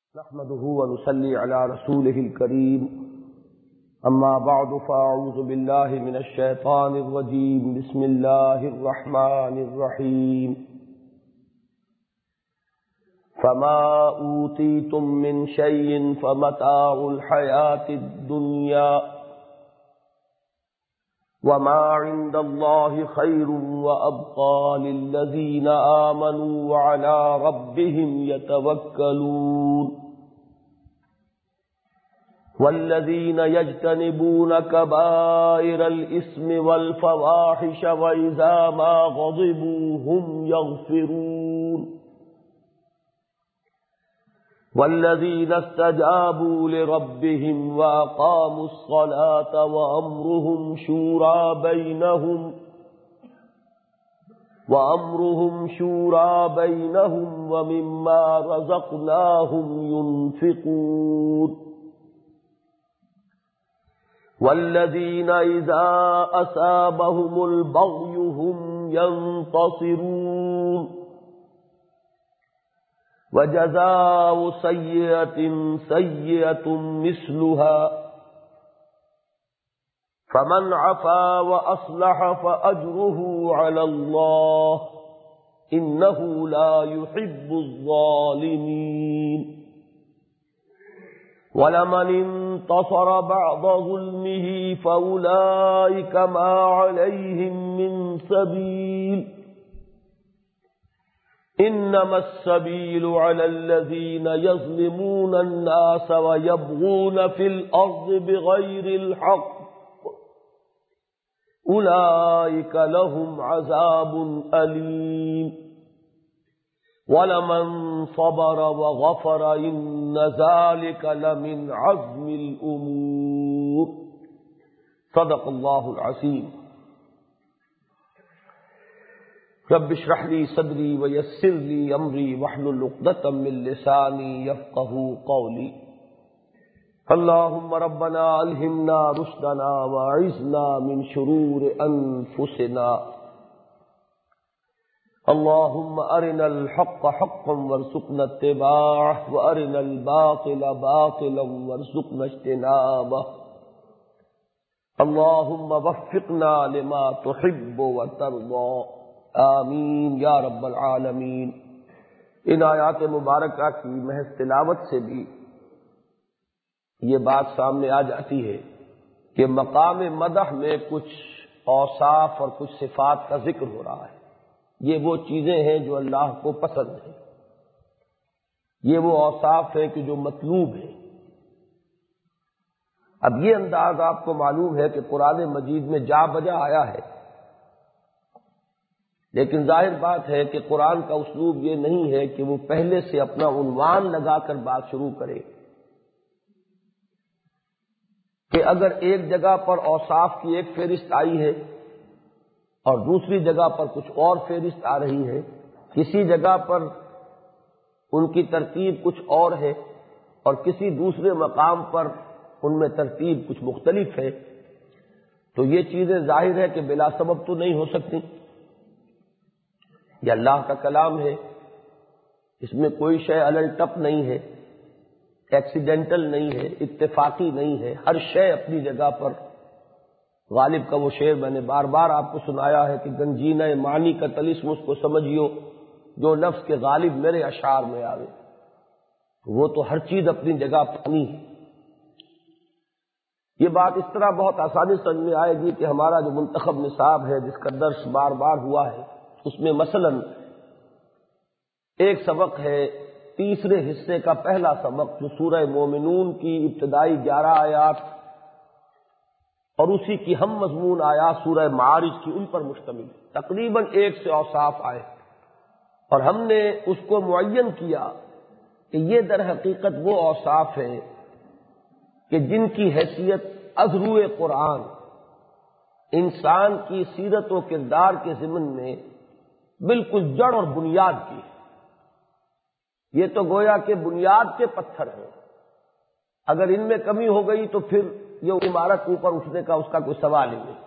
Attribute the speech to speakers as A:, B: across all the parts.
A: نحمده ونصلي على رسوله الكريم أما بعد فأعوذ بالله من الشيطان الرجيم بسم الله الرحمن الرحيم فما أوتيتم من شيء فمتاع الحياة الدنيا وما عند الله خير وأبقى للذين آمنوا وعلى ربهم يتوكلون والذين يجتنبون كبائر الإثم والفواحش وإذا ما غضبوا هم يغفرون والذين استجابوا لربهم وأقاموا الصلاة وأمرهم شورى بينهم ومما رزقناهم ينفقون والذين إذا أصابهم البغي هم ينتصرون وجزاء سيئة مثلها فمن عفا وأصلح فأجره على الله إنه لا يحب الظالمين ولمن انتصر بعد ظلمه فأولئك ما عليهم من سبيل إنما السبيل على الذين يظلمون الناس ويبغون في الأرض بغير الحق أولئك لهم عذاب أليم ولمن صبر وغفر إن ذلك لمن عزم الأمور صدق الله العظيم رب اشرح لي صدري ويسر لي أمري واحلل عقدة من لساني يفقهوا قولي اللهم ربنا ألهمنا رشدنا وأعذنا من شرور أنفسنا اللهم أرنا الحق حقا وارزقنا اتباعه وأرنا الباطل باطلا وارزقنا اجتنابه اللهم وفقنا لما تحب وترضى آمین یا رب العالمین۔ ان آیات مبارکہ کی محض تلاوت سے بھی یہ بات سامنے آ جاتی ہے کہ مقام مدح میں کچھ اوصاف اور کچھ صفات کا ذکر ہو رہا ہے۔ یہ وہ چیزیں ہیں جو اللہ کو پسند ہیں، یہ وہ اوصاف ہیں کہ جو مطلوب ہیں۔ اب یہ انداز آپ کو معلوم ہے کہ قرآن مجید میں جا بجا آیا ہے، لیکن ظاہر بات ہے کہ قرآن کا اسلوب یہ نہیں ہے کہ وہ پہلے سے اپنا عنوان لگا کر بات شروع کرے کہ اگر ایک جگہ پر اوصاف کی ایک فہرست آئی ہے اور دوسری جگہ پر کچھ اور فہرست آ رہی ہے، کسی جگہ پر ان کی ترتیب کچھ اور ہے اور کسی دوسرے مقام پر ان میں ترتیب کچھ مختلف ہے، تو یہ چیزیں ظاہر ہے کہ بلا سبب تو نہیں ہو سکتی۔ یہ اللہ کا کلام ہے، اس میں کوئی شے الٹپ نہیں ہے، ایکسیڈنٹل نہیں ہے، اتفاقی نہیں ہے، ہر شے اپنی جگہ پر۔ غالب کا وہ شعر میں نے بار بار آپ کو سنایا ہے کہ گنجینہ معنی کا طلسم اس کو سمجھیو جو لفظ کے غالب میرے اشعار میں آوے۔ وہ تو ہر چیز اپنی جگہ پانی ہے۔ یہ بات اس طرح بہت آسانی سمجھ میں آئے گی کہ ہمارا جو منتخب نصاب ہے جس کا درس بار بار ہوا ہے، اس میں مثلا ایک سبق ہے تیسرے حصے کا پہلا سبق جو سورہ مومنون کی ابتدائی 11 آیات اور اسی کی ہم مضمون آیات سورہ معارج کی ان پر مشتمل، تقریباً 1 سے اوصاف آئے اور ہم نے اس کو معین کیا کہ یہ در حقیقت وہ اوصاف ہیں کہ جن کی حیثیت ازرو قرآن انسان کی سیرت و کردار کے ضمن میں بالکل جڑ اور بنیاد کی ہے۔ یہ تو گویا کہ بنیاد کے پتھر ہیں، اگر ان میں کمی ہو گئی تو پھر یہ عمارت اوپر اٹھنے کا اس کا کوئی سوال ہی نہیں۔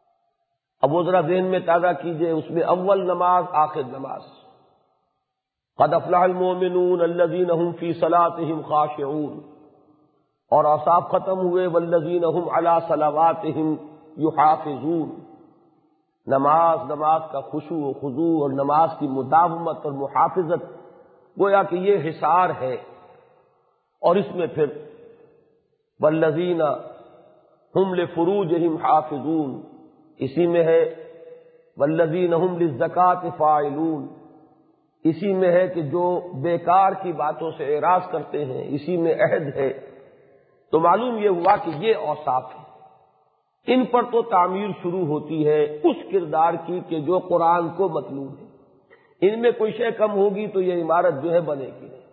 A: اب وہ ذرا ذہن میں تازہ کیجئے، اس میں اول نماز آخر نماز، قد افلح المؤمنون الذین هم فی صلاتهم خاشعون، اور اوصاف ختم ہوئے والذین هم علی صلواتهم یحافظون، نماز کا خشوع و خضوع اور نماز کی مداومت اور محافظت، گویا کہ یہ حصار ہے۔ اور اس میں پھر والذین هم لفروجهم حافظون، اسی میں ہے والذین هم للزکاۃ فاعلون، اسی میں ہے کہ جو بیکار کی باتوں سے اعراض کرتے ہیں، اسی میں عہد ہے۔ تو معلوم یہ ہوا کہ یہ اوصاف ہیں، ان پر تو تعمیر شروع ہوتی ہے اس کردار کی کہ جو قرآن کو مطلوب ہے۔ ان میں کوئی شے کم ہوگی تو یہ عمارت جو ہے بنے گی نہیں۔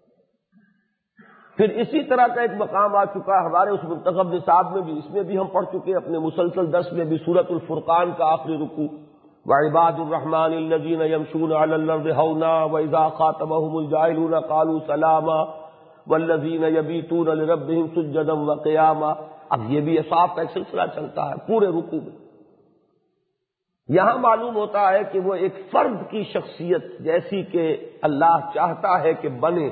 A: پھر اسی طرح کا ایک مقام آ چکا ہے ہمارے اس منتخب نصاب میں بھی، اس میں بھی ہم پڑھ چکے ہیں اپنے مسلسل درس میں بھی، سورۃ الفرقان کا آخری رکوع، وعباد الرحمن الذین یمشون علی الارض ہونا واذا خاطبهم الجاہلون قالوا سلاما والذین یبیتون لربهم سجدا وقیاما۔ اب یہ بھی اوصاف کا ایک سلسلہ چلتا ہے پورے رکوع میں۔ یہاں معلوم ہوتا ہے کہ وہ ایک فرد کی شخصیت جیسی کہ اللہ چاہتا ہے کہ بنے،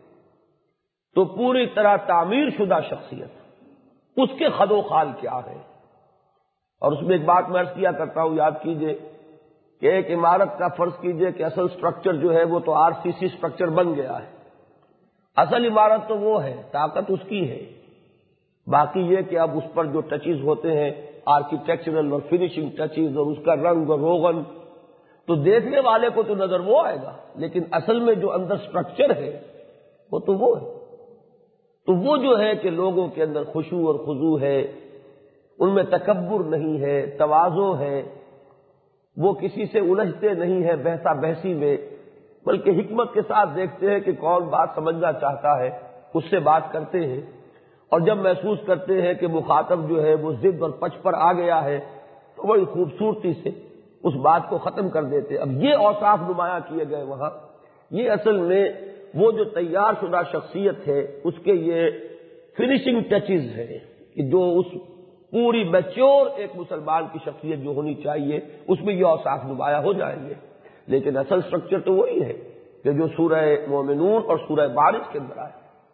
A: تو پوری طرح تعمیر شدہ شخصیت، اس کے خد و خال کیا ہے۔ اور اس میں ایک بات میں عرض کیا کرتا ہوں، یاد کیجئے کہ ایک عمارت کا فرض کیجئے کہ اصل سٹرکچر جو ہے وہ تو آر سی سی سٹرکچر بن گیا ہے، اصل عمارت تو وہ ہے، طاقت اس کی ہے، باقی یہ کہ اب اس پر جو ٹچز ہوتے ہیں آرکیٹیکچرل اور فنیشنگ ٹچز اور اس کا رنگ اور روغن، تو دیکھنے والے کو تو نظر وہ آئے گا، لیکن اصل میں جو اندر سٹرکچر ہے وہ تو وہ ہے۔ تو وہ جو ہے کہ لوگوں کے اندر خشوع اور خضوع ہے، ان میں تکبر نہیں ہے، تواضع ہے، وہ کسی سے الجھتے نہیں ہیں بحثا بحثی میں، بلکہ حکمت کے ساتھ دیکھتے ہیں کہ کون بات سمجھنا چاہتا ہے، اس سے بات کرتے ہیں، اور جب محسوس کرتے ہیں کہ مخاطب جو ہے وہ ضد اور پچ پر آ گیا ہے تو بڑی خوبصورتی سے اس بات کو ختم کر دیتے۔ اب یہ اوصاف نمایاں کیے گئے وہاں، یہ اصل میں وہ جو تیار شدہ شخصیت ہے اس کے یہ فنیشنگ ٹچز ہے کہ جو اس پوری میچور ایک مسلمان کی شخصیت جو ہونی چاہیے اس میں یہ اوصاف نمایاں ہو جائیں گے۔ لیکن اصل سٹرکچر تو وہی ہے کہ جو سورہ مومنون اور سورہ مارج کے اندر آئے۔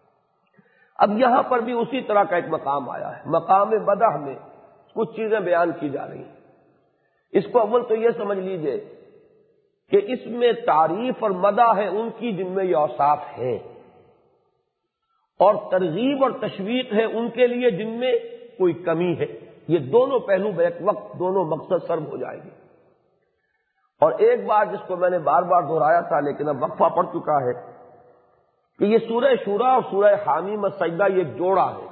A: اب یہاں پر بھی اسی طرح کا ایک مقام آیا ہے، مقام مدح میں کچھ چیزیں بیان کی جا رہی ہیں۔ اس کو اول تو یہ سمجھ لیجئے کہ اس میں تعریف اور مدح ہے ان کی جن میں یہ اوصاف ہے، اور ترغیب اور تشویق ہے ان کے لیے جن میں کوئی کمی ہے۔ یہ دونوں پہلو بیک وقت دونوں مقصد سرب ہو جائیں گے۔ اور ایک بات جس کو میں نے بار بار دہرایا تھا لیکن اب وقفہ پڑ چکا ہے کہ یہ سورہ شورا اور سورہ حامیم السجدہ یہ ایک جوڑا ہے۔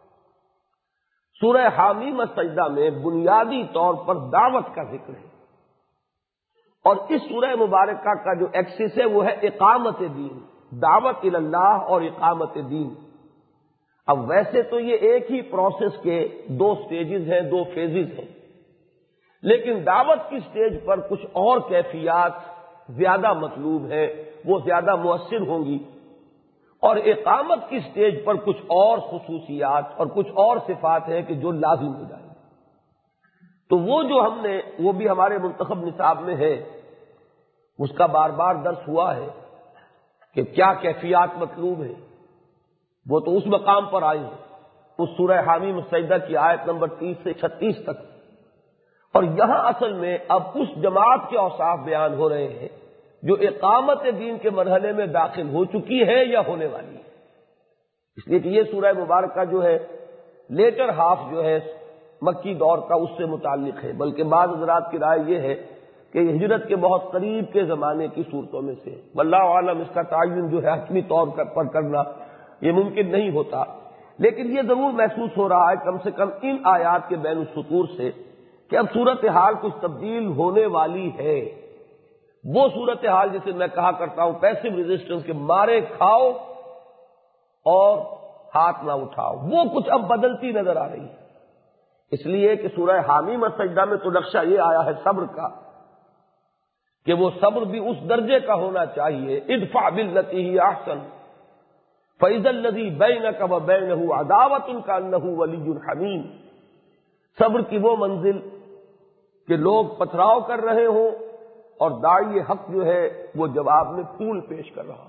A: سورہ حامیم السجدہ میں بنیادی طور پر دعوت کا ذکر ہے، اور اس سورہ مبارکہ کا جو ایکسس ہے وہ ہے اقامت دین، دعوت اللہ اور اقامت دین۔ اب ویسے تو یہ ایک ہی پروسیس کے دو سٹیجز ہیں، دو فیزز ہیں، لیکن دعوت کی سٹیج پر کچھ اور کیفیات زیادہ مطلوب ہیں، وہ زیادہ مؤثر ہوں گی، اور اقامت کی سٹیج پر کچھ اور خصوصیات اور کچھ اور صفات ہیں کہ جو لازم ہو جائیں گی۔ تو وہ جو ہم نے وہ بھی ہمارے منتخب نصاب میں ہے، اس کا بار بار درس ہوا ہے کہ کیا کیفیات مطلوب ہے، وہ تو اس مقام پر آئی ہے، اس سورہ حامیم السجدہ کی آیت نمبر 30 سے 36 تک، اور یہاں اصل میں اب اس جماعت کے اوصاف بیان ہو رہے ہیں جو اقامت دین کے مرحلے میں داخل ہو چکی ہے یا ہونے والی ہے۔ اس لیے کہ یہ سورہ مبارکہ جو ہے لیٹر ہاف جو ہے مکی دور کا اس سے متعلق ہے، بلکہ بعض حضرات کی رائے یہ ہے کہ ہجرت کے بہت قریب کے زمانے کی صورتوں میں سے، واللہ عالم اس کا تعین جو ہے حتمی طور پر کرنا یہ ممکن نہیں ہوتا، لیکن یہ ضرور محسوس ہو رہا ہے کم سے کم ان آیات کے بین السطور سے کہ اب صورتحال کچھ تبدیل ہونے والی ہے۔ وہ صورتحال جسے میں کہا کرتا ہوں پیسو ریزسٹنس کے مارے کھاؤ اور ہاتھ نہ اٹھاؤ، وہ کچھ اب بدلتی نظر آ رہی ہے۔ اس لیے کہ سورہ حامیم السجدہ میں تو نقشہ یہ آیا ہے صبر کا کہ وہ صبر بھی اس درجے کا ہونا چاہیے، ادفع باللتی ہی احسن فاذا الذی بینک وبینہ عداوۃ کانہ ولی حمیم۔ صبر کی وہ منزل کہ لوگ پتھراؤ کر رہے ہوں اور داعی حق جو ہے وہ جواب میں پھول پیش کر رہا ہو،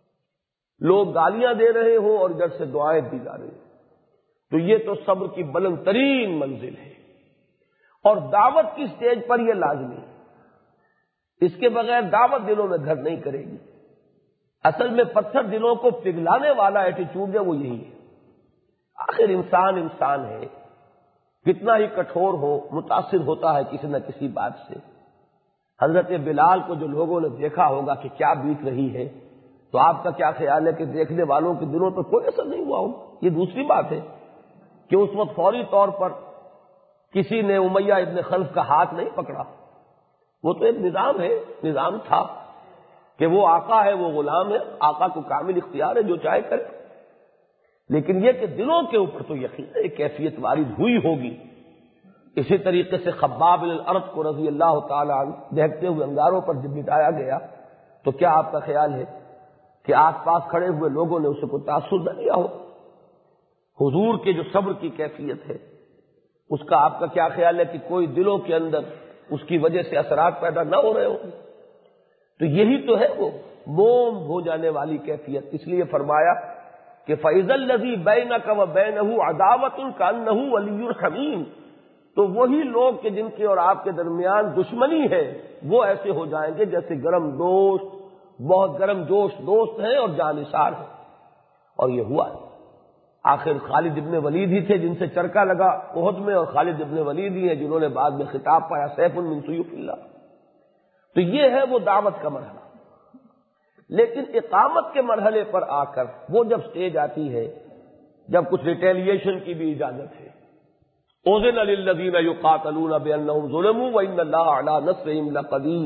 A: لوگ گالیاں دے رہے ہوں اور ادھر سے دعائیں دی جا رہی ہیں، تو یہ تو صبر کی بلند ترین منزل ہے، اور دعوت کی سٹیج پر یہ لازمی ہے، اس کے بغیر دعوت دلوں میں گھر نہیں کرے گی۔ اصل میں پتھر دلوں کو پگھلانے والا ایٹیچیوڈ ہے وہ یہی ہے۔ آخر انسان انسان ہے، کتنا ہی کٹھور ہو متاثر ہوتا ہے کسی نہ کسی بات سے۔ حضرت بلال کو جو لوگوں نے دیکھا ہوگا کہ کیا بیت رہی ہے، تو آپ کا کیا خیال ہے کہ دیکھنے والوں کے دلوں پر کوئی اثر نہیں ہوا ہوگا؟ یہ دوسری بات ہے کہ اس وقت فوری طور پر کسی نے امیہ ابن خلف کا ہاتھ نہیں پکڑا، وہ تو ایک نظام ہے، نظام تھا کہ وہ آقا ہے وہ غلام ہے، آقا کو کامل اختیار ہے جو چاہے کرے، لیکن یہ کہ دلوں کے اوپر تو یقین ایک کیفیت وارد ہوئی ہوگی۔ اسی طریقے سے خباب بن الارت کو رضی اللہ تعالی عنہ دہکتے ہوئے انگاروں پر جب بٹھایا گیا تو کیا آپ کا خیال ہے کہ آس پاس کھڑے ہوئے لوگوں نے اسے کوئی تاثر نہ دیا ہو؟ حضور کے جو صبر کی کیفیت ہے اس کا آپ کا کیا خیال ہے کہ کوئی دلوں کے اندر اس کی وجہ سے اثرات پیدا نہ ہو رہے ہوں؟ تو یہی تو ہے وہ موم ہو جانے والی کیفیت۔ اس لیے فرمایا کہ فَإِذَا الَّذِي بَيْنَكَ وَبَيْنَهُ عَدَاوَةٌ كَأَنَّهُ وَلِيٌّ حَمِيمٌ، تو وہی لوگ کہ جن کے اور آپ کے درمیان دشمنی ہے وہ ایسے ہو جائیں گے جیسے گرم دوست، بہت گرم جوش دوست ہیں اور جانثار ہیں۔ اور یہ ہوا ہے۔ آخر خالد ابن ولید ہی تھے جن سے چرکا لگا احد میں، اور خالد ابن ولید ہی ہیں جنہوں نے بعد میں خطاب پایا سیف من سیوف اللہ۔ تو یہ ہے وہ دعوت کا مرحلہ۔ لیکن اقامت کے مرحلے پر آ کر وہ جب سٹیج آتی ہے جب کچھ ریٹیلیشن کی بھی اجازت ہے، اذن للذین یقاتلون بانہم ظلموا وان اللہ علی نصرہم لقدیر۔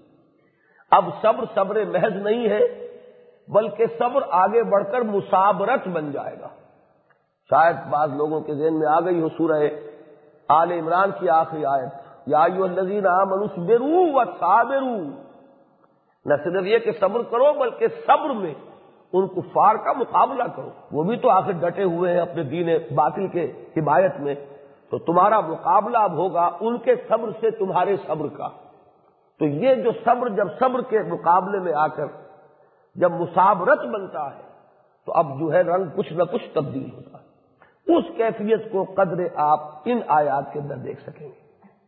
A: اب صبر محض نہیں ہے بلکہ صبر آگے بڑھ کر مصابرت بن جائے گا۔ شاید بعض لوگوں کے ذہن میں آ گئی ہو سورہ آل عمران کی آخری آیت، یا ایھا الذین آمنوا اصبروا وصابروا۔ نہ صرف یہ کہ صبر کرو بلکہ صبر میں ان کفار کا مقابلہ کرو، وہ بھی تو آخر ڈٹے ہوئے ہیں اپنے دین باطل کے حمایت میں، تو تمہارا مقابلہ اب ہوگا ان کے صبر سے تمہارے صبر کا۔ تو یہ جو صبر جب صبر کے مقابلے میں آ کر جب مصابرت بنتا ہے تو اب جو ہے رنگ کچھ نہ کچھ تبدیل ہوتا ہے۔ اس کیفیت کو قدر آپ ان آیات کے اندر دیکھ سکیں گے۔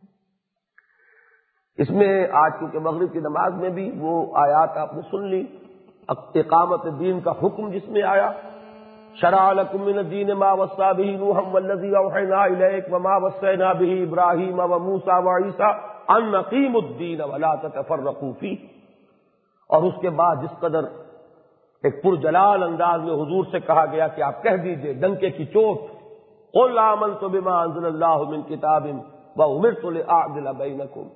A: اس میں آج چونکہ مغرب کی نماز میں بھی وہ آیات آپ نے سن لی، اقامت دین کا حکم جس میں آیا، شرع لکم من الدین ما وصی بہ نوحا والذی اوحینا الیک وما وصینا بہ ابراہیم وموسیٰ وعیسیٰ ان اقیموا الدین ولا تتفرقوا فیہ۔ اور اس کے بعد جس قدر ایک پرجلال انداز میں حضور سے کہا گیا کہ آپ کہہ دیجئے ڈنکے کی چوٹ، قل آمنت بما انزل اللہ من کتاب وامرت لاعدل بینکم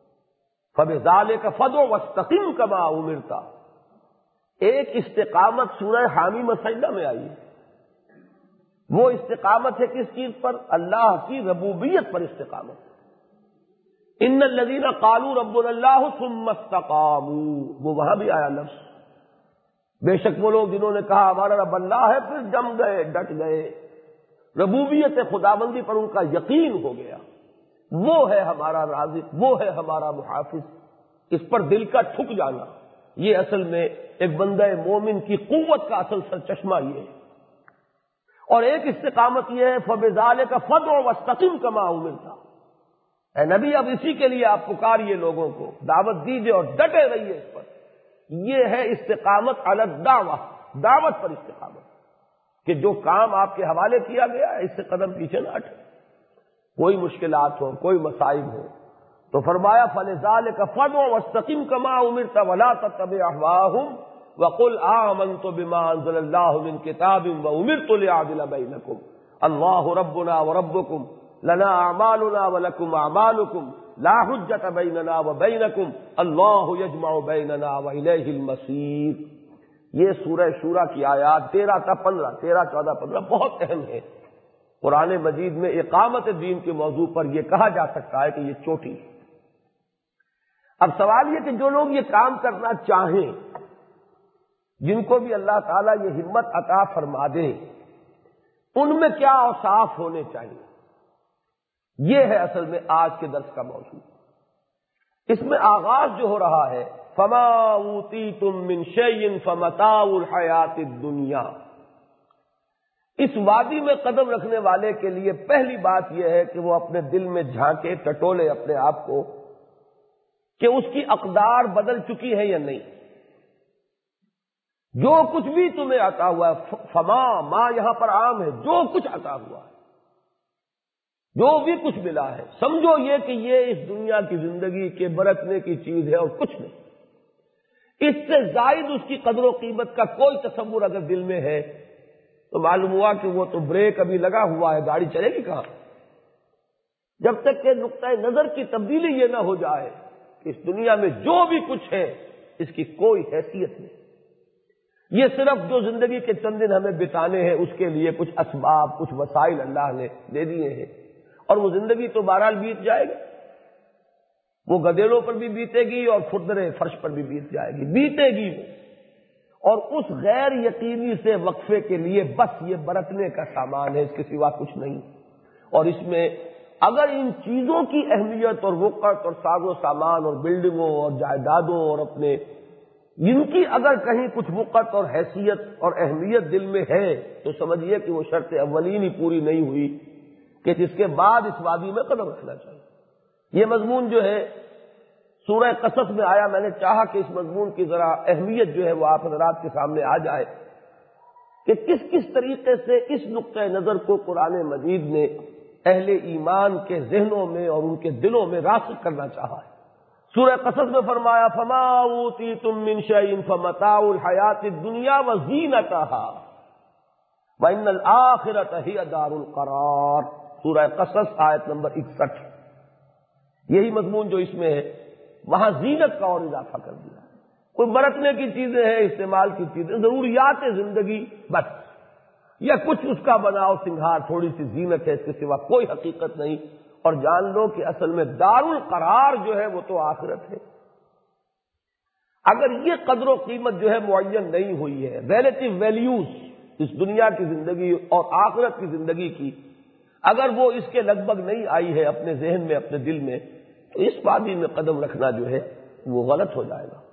A: فبذلک فادع واستقم کما امرت۔ ایک استقامت سورہ حامی مسجدہ میں آئی ہے، وہ استقامت ہے کس چیز پر؟ اللہ کی ربوبیت پر استقامت۔ ان الذین قالوا ربنا اللہ ثم استقاموا، وہ وہاں بھی آیا لفظ۔ بے شک وہ لوگ جنہوں نے کہا ہمارا رب اللہ ہے پھر جم گئے، ڈٹ گئے، ربوبیت خداوندی پر ان کا یقین ہو گیا، وہ ہے ہمارا رازق، وہ ہے ہمارا محافظ۔ اس پر دل کا ٹھک جانا، یہ اصل میں ایک بندہ مومن کی قوت کا اصل سرچشمہ یہ ہے۔ اور ایک استقامت یہ ہے فبذالک فادع واستقم کما امرت۔ اے نبی اب اسی کے لیے آپ پکاریے لوگوں کو، دعوت دیجیے اور ڈٹے رہیے اس پر۔ یہ ہے استقامت علی الدعوہ، دعوت پر استقامت، کہ جو کام آپ کے حوالے کیا گیا ہے اس سے قدم پیچھے نہ ہٹے، کوئی مشکلات ہو، کوئی مصائب ہو۔ تو فرمایا فلذالک فادع واستقم کما امرت ولا تتبع اهواءهم وقل آمنت بما انزل الله من كتاب وامرت لاعدل بينكم اللہ ربنا وربكم لنا اعمالنا ولكم اعمالكم لا حجة بيننا وبينكم اللہ يجمع بيننا واليه المصير۔ یہ سورہ شورى کی آیات 13 تا 15، 13، 14، 15 بہت اہم ہے۔ قرآن مجید میں اقامت دین کے موضوع پر یہ کہا جا سکتا ہے کہ یہ چوٹی ہے۔ اب سوال یہ کہ جو لوگ یہ کام کرنا چاہیں، جن کو بھی اللہ تعالیٰ یہ ہمت عطا فرما دے، ان میں کیا اوصاف ہونے چاہیے؟ یہ ہے اصل میں آج کے درس کا موضوع۔ اس میں آغاز جو ہو رہا ہے فما اوتیتم من شیء فمتاع الحیات الدنیا، اس وادی میں قدم رکھنے والے کے لیے پہلی بات یہ ہے کہ وہ اپنے دل میں جھانکے ٹٹولے اپنے آپ کو کہ اس کی اقدار بدل چکی ہے یا نہیں۔ جو کچھ بھی تمہیں عطا ہوا ہے، فما ما یہاں پر عام ہے، جو کچھ عطا ہوا ہے، جو بھی کچھ ملا ہے، سمجھو یہ کہ یہ اس دنیا کی زندگی کے برتنے کی چیز ہے اور کچھ نہیں۔ اس سے زائد اس کی قدر و قیمت کا کوئی تصور اگر دل میں ہے تو معلوم ہوا کہ وہ تو بریک ابھی لگا ہوا ہے، گاڑی چلے گی کہاں؟ جب تک کہ نقطۂ نظر کی تبدیلی یہ نہ ہو جائے کہ اس دنیا میں جو بھی کچھ ہے اس کی کوئی حیثیت نہیں، یہ صرف جو زندگی کے چند دن ہمیں بتانے ہیں اس کے لیے کچھ اسباب، کچھ وسائل اللہ نے دے دیے ہیں، اور وہ زندگی تو بہرحال بیت جائے گی، وہ گدیلوں پر بھی بیتے گی اور کھردرے فرش پر بھی بیت جائے گی، بیتے گی وہ، اور اس غیر یقینی سے وقفے کے لیے بس یہ برتنے کا سامان ہے، اس کے سوا کچھ نہیں۔ اور اس میں اگر ان چیزوں کی اہمیت اور وقت اور ساز و سامان اور بلڈنگوں اور جائیدادوں اور اپنے ان کی اگر کہیں کچھ وقت اور حیثیت اور اہمیت دل میں ہے تو سمجھیے کہ وہ شرط اولین ہی پوری نہیں ہوئی کہ جس کے بعد اس وادی میں قدم رکھنا چاہیے۔ یہ مضمون جو ہے سورہ قصص میں آیا، میں نے چاہا کہ اس مضمون کی ذرا اہمیت جو ہے وہ آپ حضرات کے سامنے آ جائے کہ کس کس طریقے سے اس نقطۂ نظر کو قرآن مجید نے اہل ایمان کے ذہنوں میں اور ان کے دلوں میں راسخ کرنا چاہا ہے۔ سورہ قصص میں فرمایا فما اوتیتم من شیء فمتاع الحیات الدنیا وزینتها وان الآخرۃ ہی دار القرار، سورہ قصص آیت نمبر 61۔ یہی مضمون جو اس میں ہے، وہاں زینت کا اور اضافہ کر دیا، کوئی برتنے کی چیزیں ہیں، استعمال کی چیزیں، ضروریات زندگی بس، یا کچھ اس کا بناؤ سنگھار، تھوڑی سی زینت ہے، اس کے سوا کوئی حقیقت نہیں۔ اور جان لو کہ اصل میں دار القرار جو ہے وہ تو آخرت ہے۔ اگر یہ قدر و قیمت جو ہے معین نہیں ہوئی ہے، ریلیٹو ویلیوز اس دنیا کی زندگی اور آخرت کی زندگی کی اگر وہ اس کے لگ بھگ نہیں آئی ہے اپنے ذہن میں، اپنے دل میں، تو اس وادی میں قدم رکھنا جو ہے وہ غلط ہو جائے گا۔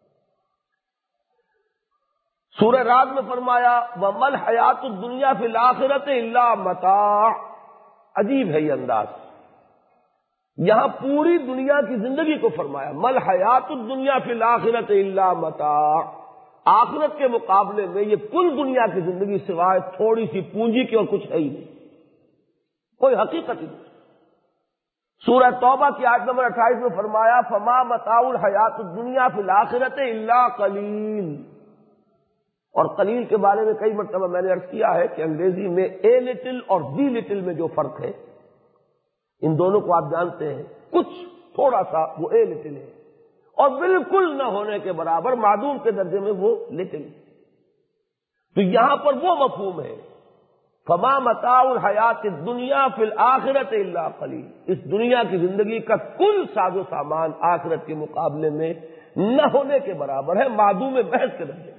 A: سورہ رعد میں فرمایا وَمَا الْحَيَاةُ الدُّنْيَا فِي الْآخِرَةِ إِلَّا مَتَاعٌ، عجیب ہے یہ انداز، یہاں پوری دنیا کی زندگی کو فرمایا مَا الْحَيَاةُ الدُّنْيَا فِي الْآخِرَةِ إِلَّا مَتَاعٌ، آخرت کے مقابلے میں یہ کل دنیا کی زندگی سوائے تھوڑی سی پونجی کی اور کچھ ہے ہی نہیں، کوئی حقیقت ہی نہیں۔ سورہ توبہ کی آیت نمبر 28 میں فرمایا فما متاع الحیات الدنیا فی الآخرۃ الا قلیل، اور قلیل کے بارے میں کئی مرتبہ میں نے عرض کیا ہے کہ انگریزی میں اے لٹل اور دی لٹل میں جو فرق ہے، ان دونوں کو آپ جانتے ہیں، کچھ تھوڑا سا وہ اے لٹل ہے اور بالکل نہ ہونے کے برابر معدوم کے درجے میں وہ لٹل، تو یہاں پر وہ مفہوم ہے فما متاع الحیات الدنیا فی الآخرۃ الا قلیل، اس دنیا کی زندگی کا کل ساز و سامان آخرت کے مقابلے میں نہ ہونے کے برابر ہے، معدوم محض کے درجے میں۔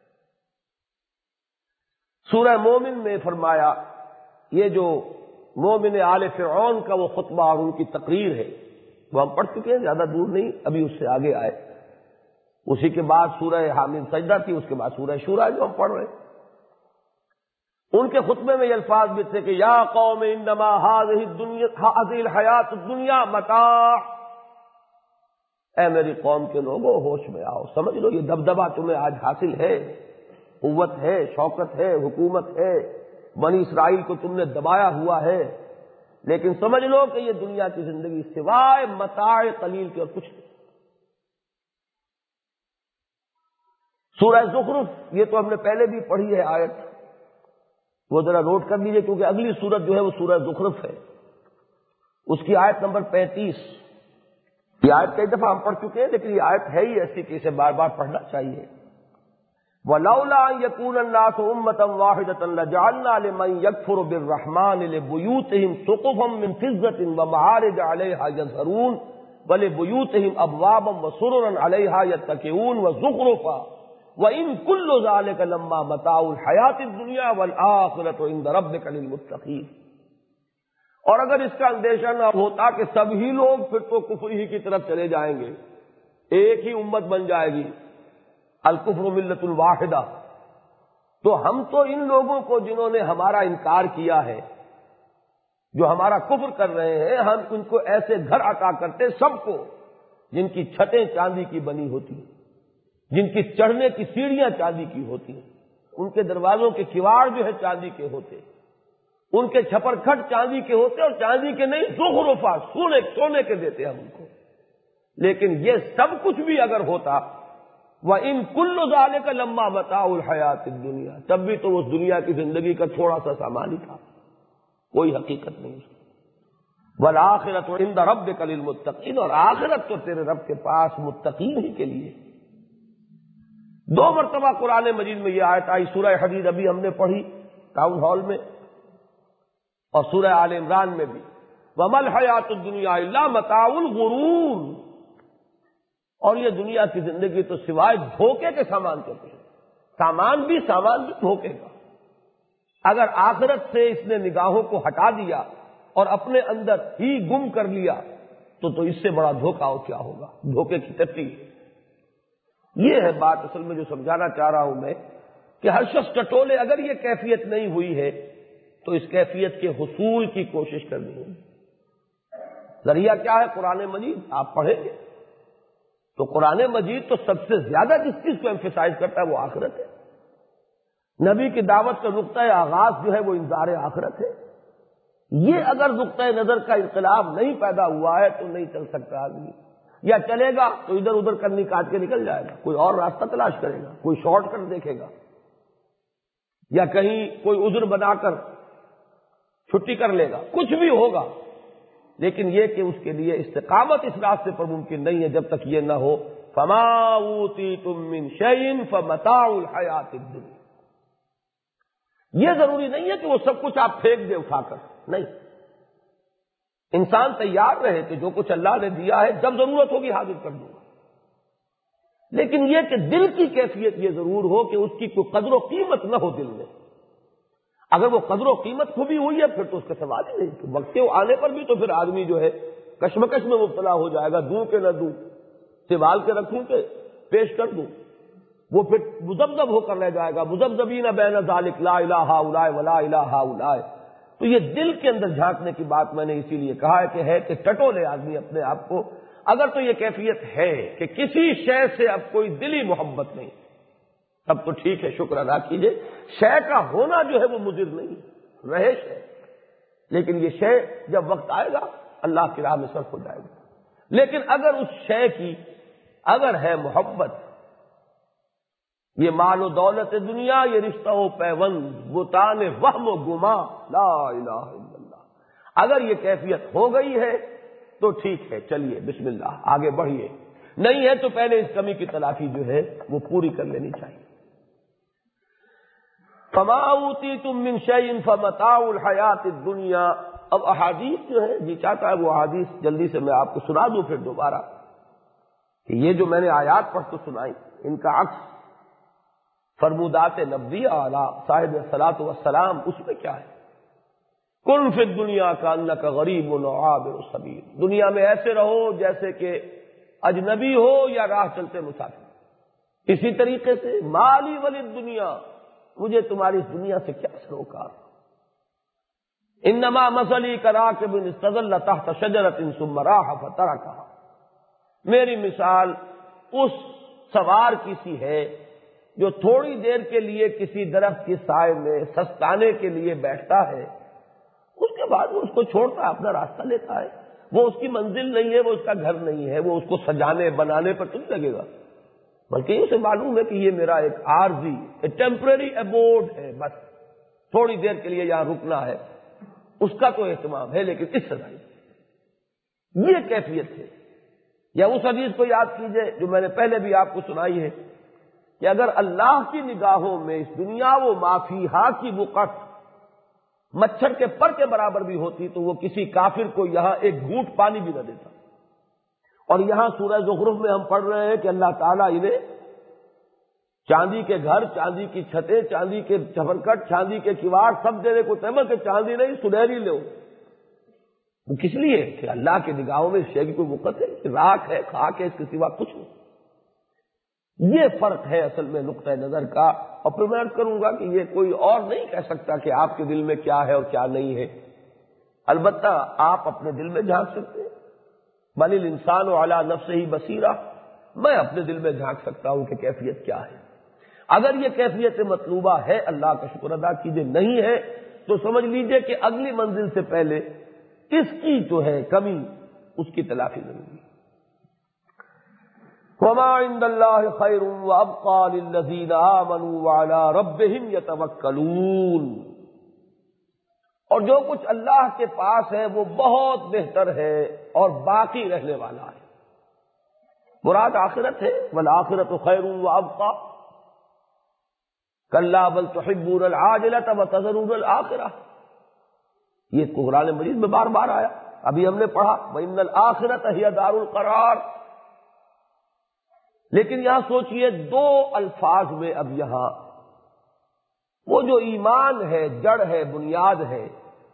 A: سورہ مومن میں فرمایا، یہ جو مومن آل فرعون کا وہ خطبہ اور ان کی تقریر ہے وہ ہم پڑھ چکے ہیں، زیادہ دور نہیں، ابھی اس سے آگے آئے، اسی کے بعد سورہ حامیم سجدہ تھی، اس کے بعد سورہ شورا جو ہم پڑھ رہے ہیں، ان کے خطبے میں یہ الفاظ بھی تھے کہ یا قوم انما هذه الحیات الدنیا متاع، اے میری قوم کے لوگوں ہوش میں آؤ، سمجھ لو یہ دبدبہ تمہیں آج حاصل ہے، قوت ہے، شوکت ہے، حکومت ہے، بنی اسرائیل کو تم نے دبایا ہوا ہے، لیکن سمجھ لو کہ یہ دنیا کی زندگی سوائے متاع قلیل کے اور کچھ نہیں۔ سورہ زخرف، یہ تو ہم نے پہلے بھی پڑھی ہے آیت، وہ ذرا نوٹ کر لیجیے کیونکہ اگلی سورت جو ہے وہ سورہ زخرف ہے، اس کی آیت نمبر 35۔ یہ آیت کئی دفعہ ہم پڑھ چکے ہیں لیکن یہ آیت ہے ہی ایسی کہ اسے بار بار پڑھنا چاہیے۔ وَلَوْلَا أَن يَكُونَ النَّاسُ أُمَّةً وَاحِدَةً لَجَعَلْنَا لِمَن يَكْفُرُ بِالرَّحْمَٰنِ لِبُيُوتِهِمْ سُقُفًا مِّن فِضَّةٍ وَمَعَارِجَ عَلَيْهَا يَظْهَرُونَ وَلِبُيُوتِهِمْ أَبْوَابًا وَسُرُرًا عَلَيْهَا يَتَّكِئُونَ وَزُخْرُفًا وَإِن كُلُّ ذَلِكَ لَمَّا مَتَاعُ الْحَيَاةِ الدُّنْيَا وَالْآخِرَةُ عِندَ رَبِّكَ لِلْمُتَّقِينَ۔ اور اگر اس کا اندیشہ نہ ہوتا کہ سبھی لوگ پھر تو کفر ہی کی طرف چلے جائیں گے، ایک ہی امت بن جائے گی، الکفر ملت الواحدہ، تو ہم تو ان لوگوں کو جنہوں نے ہمارا انکار کیا ہے، جو ہمارا کفر کر رہے ہیں، ہم ان کو ایسے گھر عطا کرتے سب کو جن کی چھتیں چاندی کی بنی ہوتی ہیں، جن کی چڑھنے کی سیڑھیاں چاندی کی ہوتی ہیں، ان کے دروازوں کے کواڑ جو ہے چاندی کے ہوتے، ان کے چھپر کھٹ چاندی کے ہوتے، اور چاندی کے نہیں زخرفا سونے کے دیتے ہم ان کو۔ لیکن یہ سب کچھ بھی اگر ہوتا، وَإِن كُلُّ ذَلِكَ لَمَّا مَتَاعُ الْحَيَاةِ الدُّنْيَا، تب بھی تو اس دنیا کی زندگی کا تھوڑا سا سامان ہی تھا، کوئی حقیقت نہیں اس کی۔ وَالْآخِرَةُ عِندَ رَبِّكَ لِلْمُتَّقِينَ، اور آخرت تو تیرے رب کے پاس متقین ہی کے لیے۔ 2 مرتبہ قرآن مجید میں یہ آیت آئی، سورہ حدید ابھی ہم نے پڑھی ٹاؤن ہال میں، اور سورہ آل عمران میں بھی، وَمَا الْحَيَاةُ الدُّنْيَا إِلَّا مَتَاعُ الْغُرُورِ، اور یہ دنیا کی زندگی تو سوائے دھوکے کے سامان کے ہے، سامان بھی دھوکے کا۔ اگر آخرت سے اس نے نگاہوں کو ہٹا دیا اور اپنے اندر ہی گم کر لیا تو اس سے بڑا دھوکہ اور کیا ہوگا، دھوکے کی تٹی۔ یہ ہے بات اصل میں جو سمجھانا چاہ رہا ہوں میں، کہ ہر شخص ٹٹولے اگر یہ کیفیت نہیں ہوئی ہے تو اس کیفیت کے حصول کی کوشش کرنی ہوگی۔ ذریعہ کیا ہے؟ قرآن مجید آپ پڑھیں گے تو قرآن مجید تو سب سے زیادہ جس چیز کو ایمفیسائز کرتا ہے وہ آخرت ہے۔ نبی کی دعوت کا نقطۂ آغاز جو ہے وہ انذار آخرت ہے۔ یہ اگر نقطۂ نظر کا انقلاب نہیں پیدا ہوا ہے تو نہیں چل سکتا آدمی، یا چلے گا تو ادھر ادھر کرنی کاٹ کے نکل جائے گا، کوئی اور راستہ تلاش کرے گا، کوئی شارٹ کٹ دیکھے گا، یا کہیں کوئی عذر بنا کر چھٹی کر لے گا، کچھ بھی ہوگا، لیکن یہ کہ اس کے لیے استقامت اس راستے پر ممکن نہیں ہے جب تک یہ نہ ہو فما اوتیتم من شیء فمتاع الحیات الدنیا۔ یہ ضروری نہیں ہے کہ وہ سب کچھ آپ پھینک دے اٹھا کر، نہیں، انسان تیار رہے کہ جو کچھ اللہ نے دیا ہے جب ضرورت ہوگی حاضر کر دوں گا، لیکن یہ کہ دل کی کیفیت یہ ضرور ہو کہ اس کی کوئی قدر و قیمت نہ ہو دل میں۔ اگر وہ قدر و قیمت کھبی ہوئی ہے پھر تو اس کا سوال ہی نہیں، وقت آنے پر بھی تو پھر آدمی جو ہے کشمکش میں مبتلا ہو جائے گا، دوں کہ نہ دوں، سنبھال کے رکھوں کہ پیش کر دوں، وہ پھر مذبذب ہو کر رہ جائے گا، مذبذبین بین ذالک لا الہ ہؤلاء ولا الہ ہؤلاء۔ تو یہ دل کے اندر جھانکنے کی بات میں نے اسی لیے کہا ہے کہ ٹٹولے آدمی اپنے آپ کو، اگر تو یہ کیفیت ہے کہ کسی شے سے اب کوئی دلی محبت نہیں، تب تو ٹھیک ہے، شکر ادا کیجئے، شے کا ہونا جو ہے وہ مضر نہیں، رہے شے، لیکن یہ شے جب وقت آئے گا اللہ کی راہ میں صرف ہو جائے گا۔ لیکن اگر اس شے کی اگر ہے محبت، یہ مال و دولت دنیا، یہ رشتہ و پیوند، بتان وہم و گما، لا الہ الا اللہ، اگر یہ کیفیت ہو گئی ہے تو ٹھیک ہے، چلیے بسم اللہ آگے بڑھیے، نہیں ہے تو پہلے اس کمی کی تلافی جو ہے وہ پوری کر لینی چاہیے۔ فما اوتیتم من شیء فمتاع الحیات الدنیا۔ اب احادیث جو ہے جی چاہتا ہے وہ احادیث جلدی سے میں آپ کو سنا دوں پھر دوبارہ، کہ یہ جو میں نے آیات پڑھ کے سنائی ان کا عکس فرمودات نبویہ علی صاحب الصلاۃ والسلام، اس میں کیا ہے؟ کن فی الدنیا کانک غریب و عابر السبیل، دنیا میں ایسے رہو جیسے کہ اجنبی ہو یا راہ چلتے مسافر۔ اسی طریقے سے مالی ولی دنیا، مجھے تمہاری اس دنیا سے کیا سروکار، انما مثلی کراکب استظل تحت شجرۃ ثم راح فترکھا، میری مثال اس سوار کی سی ہے جو تھوڑی دیر کے لیے کسی درخت کی سائے میں سستانے کے لیے بیٹھتا ہے، اس کے بعد وہ اس کو چھوڑتا ہے، اپنا راستہ لیتا ہے، وہ اس کی منزل نہیں ہے، وہ اس کا گھر نہیں ہے، وہ اس کو سجانے بنانے پر تم لگے گا، بلکہ اسے معلوم ہے کہ یہ میرا ایک عارضی ٹیمپرری ایبورڈ ہے، بس تھوڑی دیر کے لیے یہاں رکنا ہے، اس کا تو اہتمام ہے، لیکن اس سزا یہ کیفیت ہے۔ یا اس حدیث کو یاد کیجئے جو میں نے پہلے بھی آپ کو سنائی ہے کہ اگر اللہ کی نگاہوں میں اس دنیا و ما فیہا کی وقت مچھر کے پر کے برابر بھی ہوتی تو وہ کسی کافر کو یہاں ایک گھونٹ پانی بھی نہ دیتا۔ اور یہاں سورہ زخرف میں ہم پڑھ رہے ہیں کہ اللہ تعالیٰ انہیں چاندی کے گھر، چاندی کی چھتیں، چاندی کے چھپرکٹ، چاندی کے کواڑ سب دینے کو تیمم کہ چاندی نہیں سنہری لو، وہ کس لیے کہ اللہ کے نگاہوں میں اس شے کی کوئی وقت ہے کہ راکھ ہے، خاک ہے، اس کے سوا کچھ نہیں۔ یہ فرق ہے اصل میں نقطۂ نظر کا، اور پھر میں عرض کروں گا کہ یہ کوئی اور نہیں کہہ سکتا کہ آپ کے دل میں کیا ہے اور کیا نہیں ہے۔ البتہ آپ اپنے دل میں جھانک سکتے ہیں، بل الانسان علی نفسہ بصیرہ، میں اپنے دل میں جھانک سکتا ہوں کہ کیفیت کیا ہے۔ اگر یہ کیفیت مطلوبہ ہے اللہ کا شکر ادا کیجیے، نہیں ہے تو سمجھ لیجیے کہ اگلی منزل سے پہلے اس کی جو ہے کمی اس کی تلافی ضروری ہے۔ وما عند اللہ خیر وابقى للذین آمنوا وعلی ربہم یتوکلون، اور جو کچھ اللہ کے پاس ہے وہ بہت بہتر ہے اور باقی رہنے والا ہے۔ مراد آخرت ہے، والآخرۃ خیر وابقى، کلا بل تحبون العاجلۃ وتذرون الآخرہ، یہ قرآن مجید میں بار بار آیا، ابھی ہم نے پڑھا وإن الآخرۃ ہی دار القرار۔ لیکن یہاں سوچئے دو الفاظ میں اب یہاں وہ جو ایمان ہے، جڑ ہے، بنیاد ہے،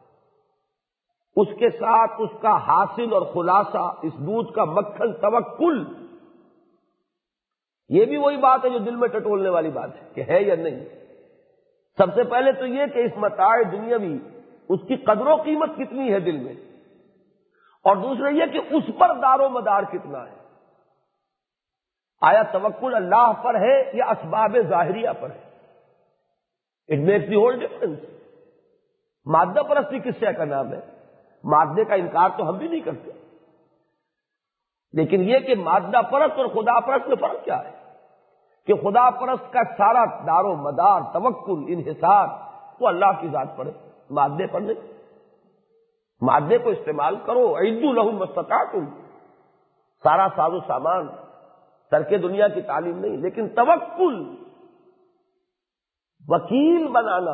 A: اس کے ساتھ اس کا حاصل اور خلاصہ، اس دودھ کا مکھن توکل، یہ بھی وہی بات ہے جو دل میں ٹٹولنے والی بات ہے کہ ہے یا نہیں۔ سب سے پہلے تو یہ کہ اس متاع دنیاوی اس کی قدر و قیمت کتنی ہے دل میں، اور دوسرے یہ کہ اس پر دار و مدار کتنا ہے۔ آیا توکل اللہ پر ہے یا اسباب ظاہریہ پر ہے؟ It makes the whole difference. مادہ پرستی کس شے کا نام ہے؟ مادے کا انکار تو ہم بھی نہیں کرتے، لیکن یہ کہ مادہ پرست اور خدا پرست میں فرق کیا ہے؟ کہ خدا پرست کا سارا دار و مدار، توکل، انحصار وہ اللہ کی ذات پر ہے، مادے پر نہیں۔ مادے کو استعمال کرو، اعدوا لہم ما استطعتم، سارا ساز و سامان، ترک دنیا کی تعلیم نہیں، لیکن توکل، وکیل بنانا،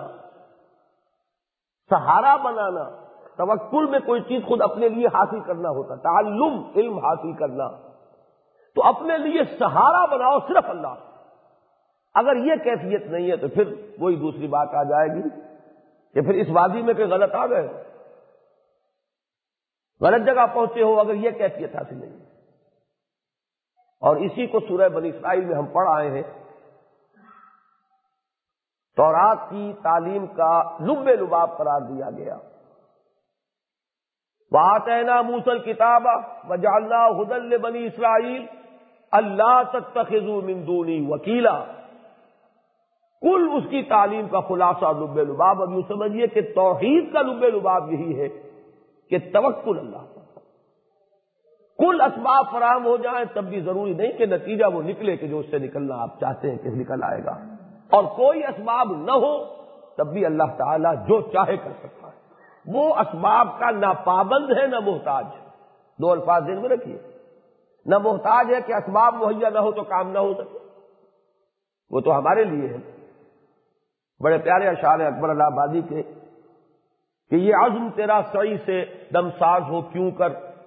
A: سہارا بنانا۔ توکل میں کوئی چیز خود اپنے لیے حاصل کرنا ہوتا، تعلم، علم حاصل کرنا، تو اپنے لیے سہارا بناؤ صرف اللہ۔ اگر یہ کیفیت نہیں ہے تو پھر وہی دوسری بات آ جائے گی کہ پھر اس وادی میں کہ غلط آ گئے، غلط جگہ پہنچے ہو اگر یہ کیفیت حاصل نہیں ہے۔ اور اسی کو سورہ بنی اسرائیل میں ہم پڑھ آئے ہیں، تورات کی تعلیم کا لب لباب قرار دیا گیا۔ وَآتَيْنَا مُوسَى الْكِتَابَ وَجَعَلْنَاهُ هُدًى لِبَنِي إِسْرَائِيلَ أَلَّا تَتَّخِذُوا مِن دُونِي وَكِيلًا، کل اس کی تعلیم کا خلاصہ اور لب لباب اب یوں سمجھیے کہ توحید کا لب لباب یہی ہے کہ توکل اللہ پر۔ کل اسباب فراہم ہو جائیں تب بھی ضروری نہیں کہ نتیجہ وہ نکلے کہ جو اس سے نکلنا آپ چاہتے ہیں کہ نکل آئے گا، اور کوئی اسباب نہ ہو تب بھی اللہ تعالیٰ جو چاہے کر سکتا ہے۔ وہ اسباب کا نہ پابند ہے نہ محتاج ہے، دو الفاظ ذہن میں رکھیے، نہ محتاج ہے کہ اسباب مہیا نہ ہو تو کام نہ ہو سکے، وہ تو ہمارے لیے ہے۔ بڑے پیارے اشعار ہیں اکبر اللہ آبادی کے کہ یہ عزم تیرا سعی سے دم ساز ہو کیوں کر،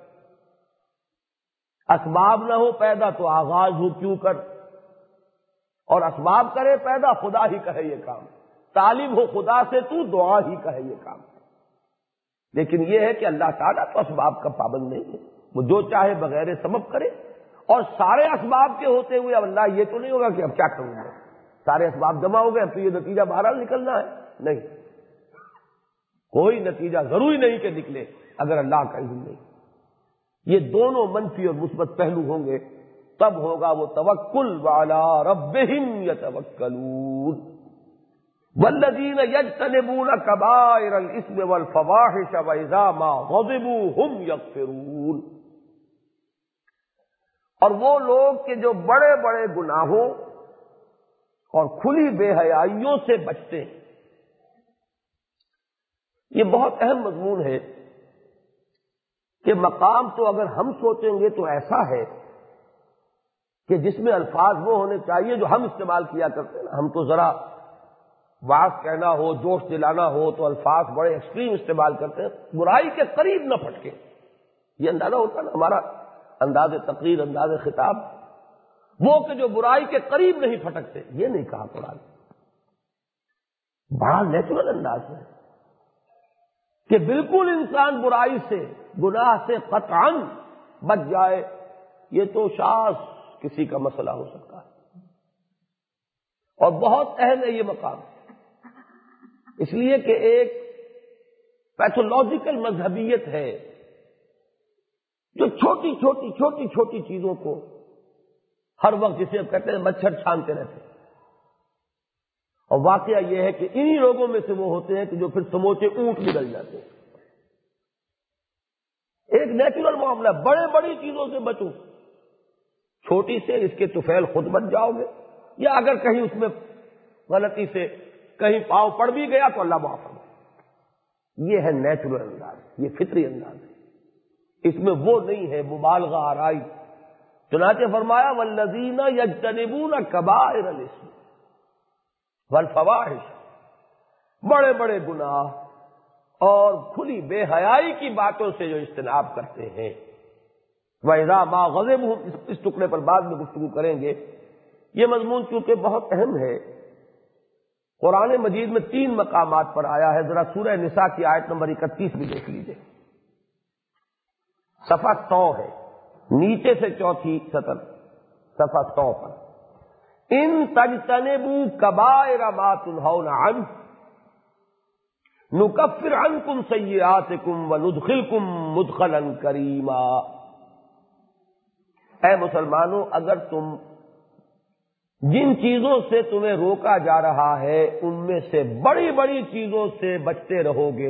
A: اسباب نہ ہو پیدا تو آغاز ہو کیوں کر، اور اسباب کرے پیدا خدا ہی کہے یہ کام، تعلیم ہو خدا سے تو دعا ہی کہے یہ کام۔ لیکن یہ ہے کہ اللہ تعالیٰ تو اسباب کا پابند نہیں ہے، وہ جو چاہے بغیر سبب کرے، اور سارے اسباب کے ہوتے ہوئے اب اللہ یہ تو نہیں ہوگا کہ اب کیا کروں گا، سارے اسباب جمع ہو گئے اب تو یہ نتیجہ بہرحال نکلنا ہے، نہیں، کوئی نتیجہ ضروری نہیں کہ نکلے اگر اللہ کا اذن نہیں۔ یہ دونوں منفی اور مثبت پہلو ہوں گے تب ہوگا وہ توکل، وعلی ربہم یتوکلون، والذین یجتنبون کبائر الاثم والفواحش واذا ما غضبوا هم یغفرون، اور وہ لوگ کہ جو بڑے بڑے گناہوں اور کھلی بے حیائیوں سے بچتے ہیں۔ یہ بہت اہم مضمون ہے کہ مقام تو اگر ہم سوچیں گے تو ایسا ہے کہ جس میں الفاظ وہ ہونے چاہیے جو ہم استعمال کیا کرتے ہیں۔ ہم تو ذرا واز کہنا ہو، جوش دلانا ہو تو الفاظ بڑے ایکسٹریم استعمال کرتے ہیں، برائی کے قریب نہ پھٹکے، یہ اندازہ ہوتا ہے نا ہمارا انداز تقریر، انداز خطاب، وہ کہ جو برائی کے قریب نہیں پھٹکتے، یہ نہیں کہا قرآن، بڑا نیچرل انداز ہے کہ بالکل انسان برائی سے گناہ سے قطعاً بچ جائے، یہ تو شاذ کسی کا مسئلہ ہو سکتا ہے، اور بہت اہم ہے یہ مقام، اس لیے کہ ایک پیتھولوجیکل مذہبیت ہے جو چھوٹی چھوٹی چیزوں کو ہر وقت، جسے اب کہتے ہیں مچھر چھانتے رہتے ہیں، اور واقعہ یہ ہے کہ انہی لوگوں میں سے وہ ہوتے ہیں کہ جو پھر سموچے اونٹ نکل جاتے ہیں۔ ایک نیچرل معاملہ، بڑی چیزوں سے بچو، چھوٹی سے اس کے طفیل خود بچ جاؤ گے، یا اگر کہیں اس میں غلطی سے کہیں پاؤں پڑ بھی گیا تو اللہ معاف فرمائے۔ یہ ہے نیچرل انداز، یہ فطری انداز ہے، اس میں وہ نہیں ہے مبالغہ آرائی۔ چنانچہ فرمایا والذین یجتنبون کبائر الاسم والفواحش، بڑے گناہ اور کھلی بے حیائی کی باتوں سے جو اجتناب کرتے ہیں۔ وَإِذَا مَا غَضِبُهُمْ، اس ٹکڑے پر بعد میں گفتگو کریں گے، یہ مضمون چونکہ بہت اہم ہے، قرآن مجید میں 3 مقامات پر آیا ہے۔ ذرا سورہ نساء کی آیت نمبر 31 بھی دیکھ لیجئے، صفحہ 100 ہے، نیچے سے چوتھی سطر، صفحہ 100 پر، ان تجتنبوا کبائر ما تنہون عنہ نکفر عنکم سیئاتکم وندخلکم مدخلا کریما۔ اے مسلمانوں، اگر تم جن چیزوں سے تمہیں روکا جا رہا ہے ان میں سے بڑی چیزوں سے بچتے رہو گے،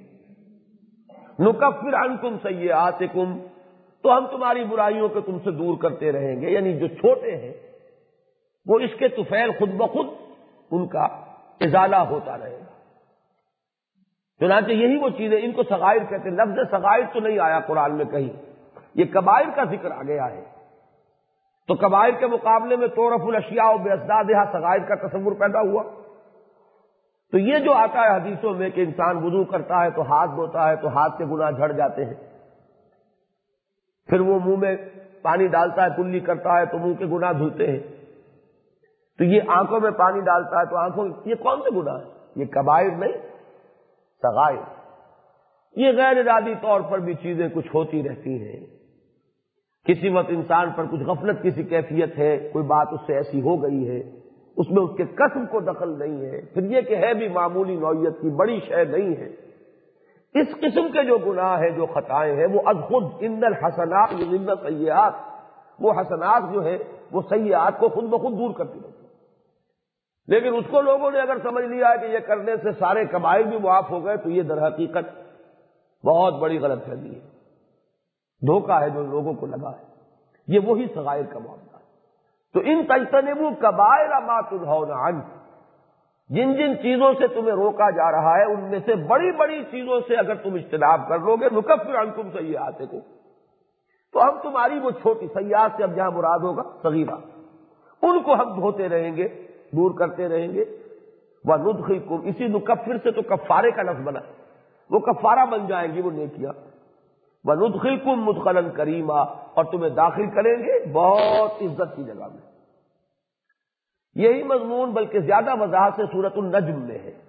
A: نکفر عنکم سیئاتکم، تو ہم تمہاری برائیوں کو تم سے دور کرتے رہیں گے، یعنی جو چھوٹے ہیں وہ اس کے طفیل خود بخود ان کا ازالہ ہوتا رہے گا۔ چنانچہ یہی وہ چیزیں، ان کو صغائر کہتے ہیں۔ لفظ صغائر تو نہیں آیا قرآن میں کہیں، یہ کبائر کا ذکر آ گیا ہے، تو کبائر کے مقابلے میں تعرف الاشیاء بازدادہا، صغائر کا تصور پیدا ہوا۔ تو یہ جو آتا ہے حدیثوں میں کہ انسان وضو کرتا ہے تو ہاتھ دھوتا ہے تو ہاتھ کے گناہ جھڑ جاتے ہیں، پھر وہ منہ میں پانی ڈالتا ہے، کلی کرتا ہے تو منہ کے گناہ دھلتے ہیں، تو یہ آنکھوں میں پانی ڈالتا ہے تو آنکھوں، یہ کون سے گناہ ہیں؟ یہ کبائر نہیں، صغائر۔ یہ غیر ارادی طور پر بھی چیزیں کچھ ہوتی رہتی ہیں، کسی وقت انسان پر کچھ غفلت کی سی کیفیت ہے، کوئی بات اس سے ایسی ہو گئی ہے، اس میں اس کے کسب کو دخل نہیں ہے، پھر یہ کہ ہے بھی معمولی نوعیت کی، بڑی شے نہیں ہے۔ اس قسم کے جو گناہ ہیں، جو خطائیں ہیں، وہ از خود ان الحسنات یذهبن السیئات، وہ حسنات جو ہے وہ سیئات کو خود بخود دور کرتی رہتی ہیں۔ لیکن اس کو لوگوں نے اگر سمجھ لیا ہے کہ یہ کرنے سے سارے کبائر بھی معاف ہو گئے، تو یہ در حقیقت بہت بڑی غلط فہمی ہے، دھوکہ ہے جو لوگوں کو لگا ہے، یہ وہی صغائر کا معاملہ ہے۔ تو ان تجتنبوا کبائر ما تنہون عنہ، جن چیزوں سے تمہیں روکا جا رہا ہے ان میں سے بڑی چیزوں سے اگر تم اجتناب کر لو گے، نکفر عنکم سیئاتکم، تو ہم تمہاری وہ چھوٹی، سیئات سے اب جہاں مراد ہوگا صغیرہ، ان کو ہم دھوتے رہیں گے، دور کرتے رہیں گے۔ وندخلکم، اسی نکفر سے تو کفارے کا لفظ بنا، وہ کفارہ بن جائیں گی وہ نیکیاں۔ وندخلکم مدخلا کریما، اور تمہیں داخل کریں گے بہت عزت کی جگہ میں۔ یہی مضمون بلکہ زیادہ وضاحت سے سورۃ النجم میں ہے۔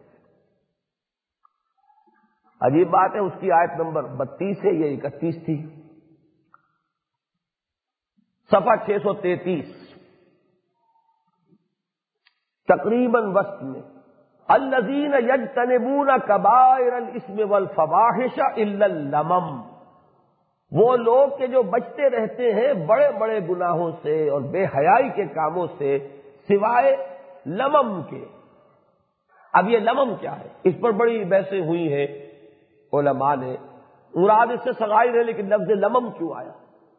A: عجیب بات ہے، اس کی آیت نمبر 32 ہے، یہ 31 تھی، صفحہ 633، تقریباً وسط میں، الذین یجتنبون کبائر الاسم والفواحش الا اللمم، وہ لوگ کہ جو بچتے رہتے ہیں بڑے گناہوں سے اور بے حیائی کے کاموں سے سوائے لمم کے۔ اب یہ لمم کیا ہے؟ اس پر بڑی بحثیں ہوئی ہیں علماء نے، مراد اس سے صغائر ہے، لیکن لفظ لمم کیوں آیا؟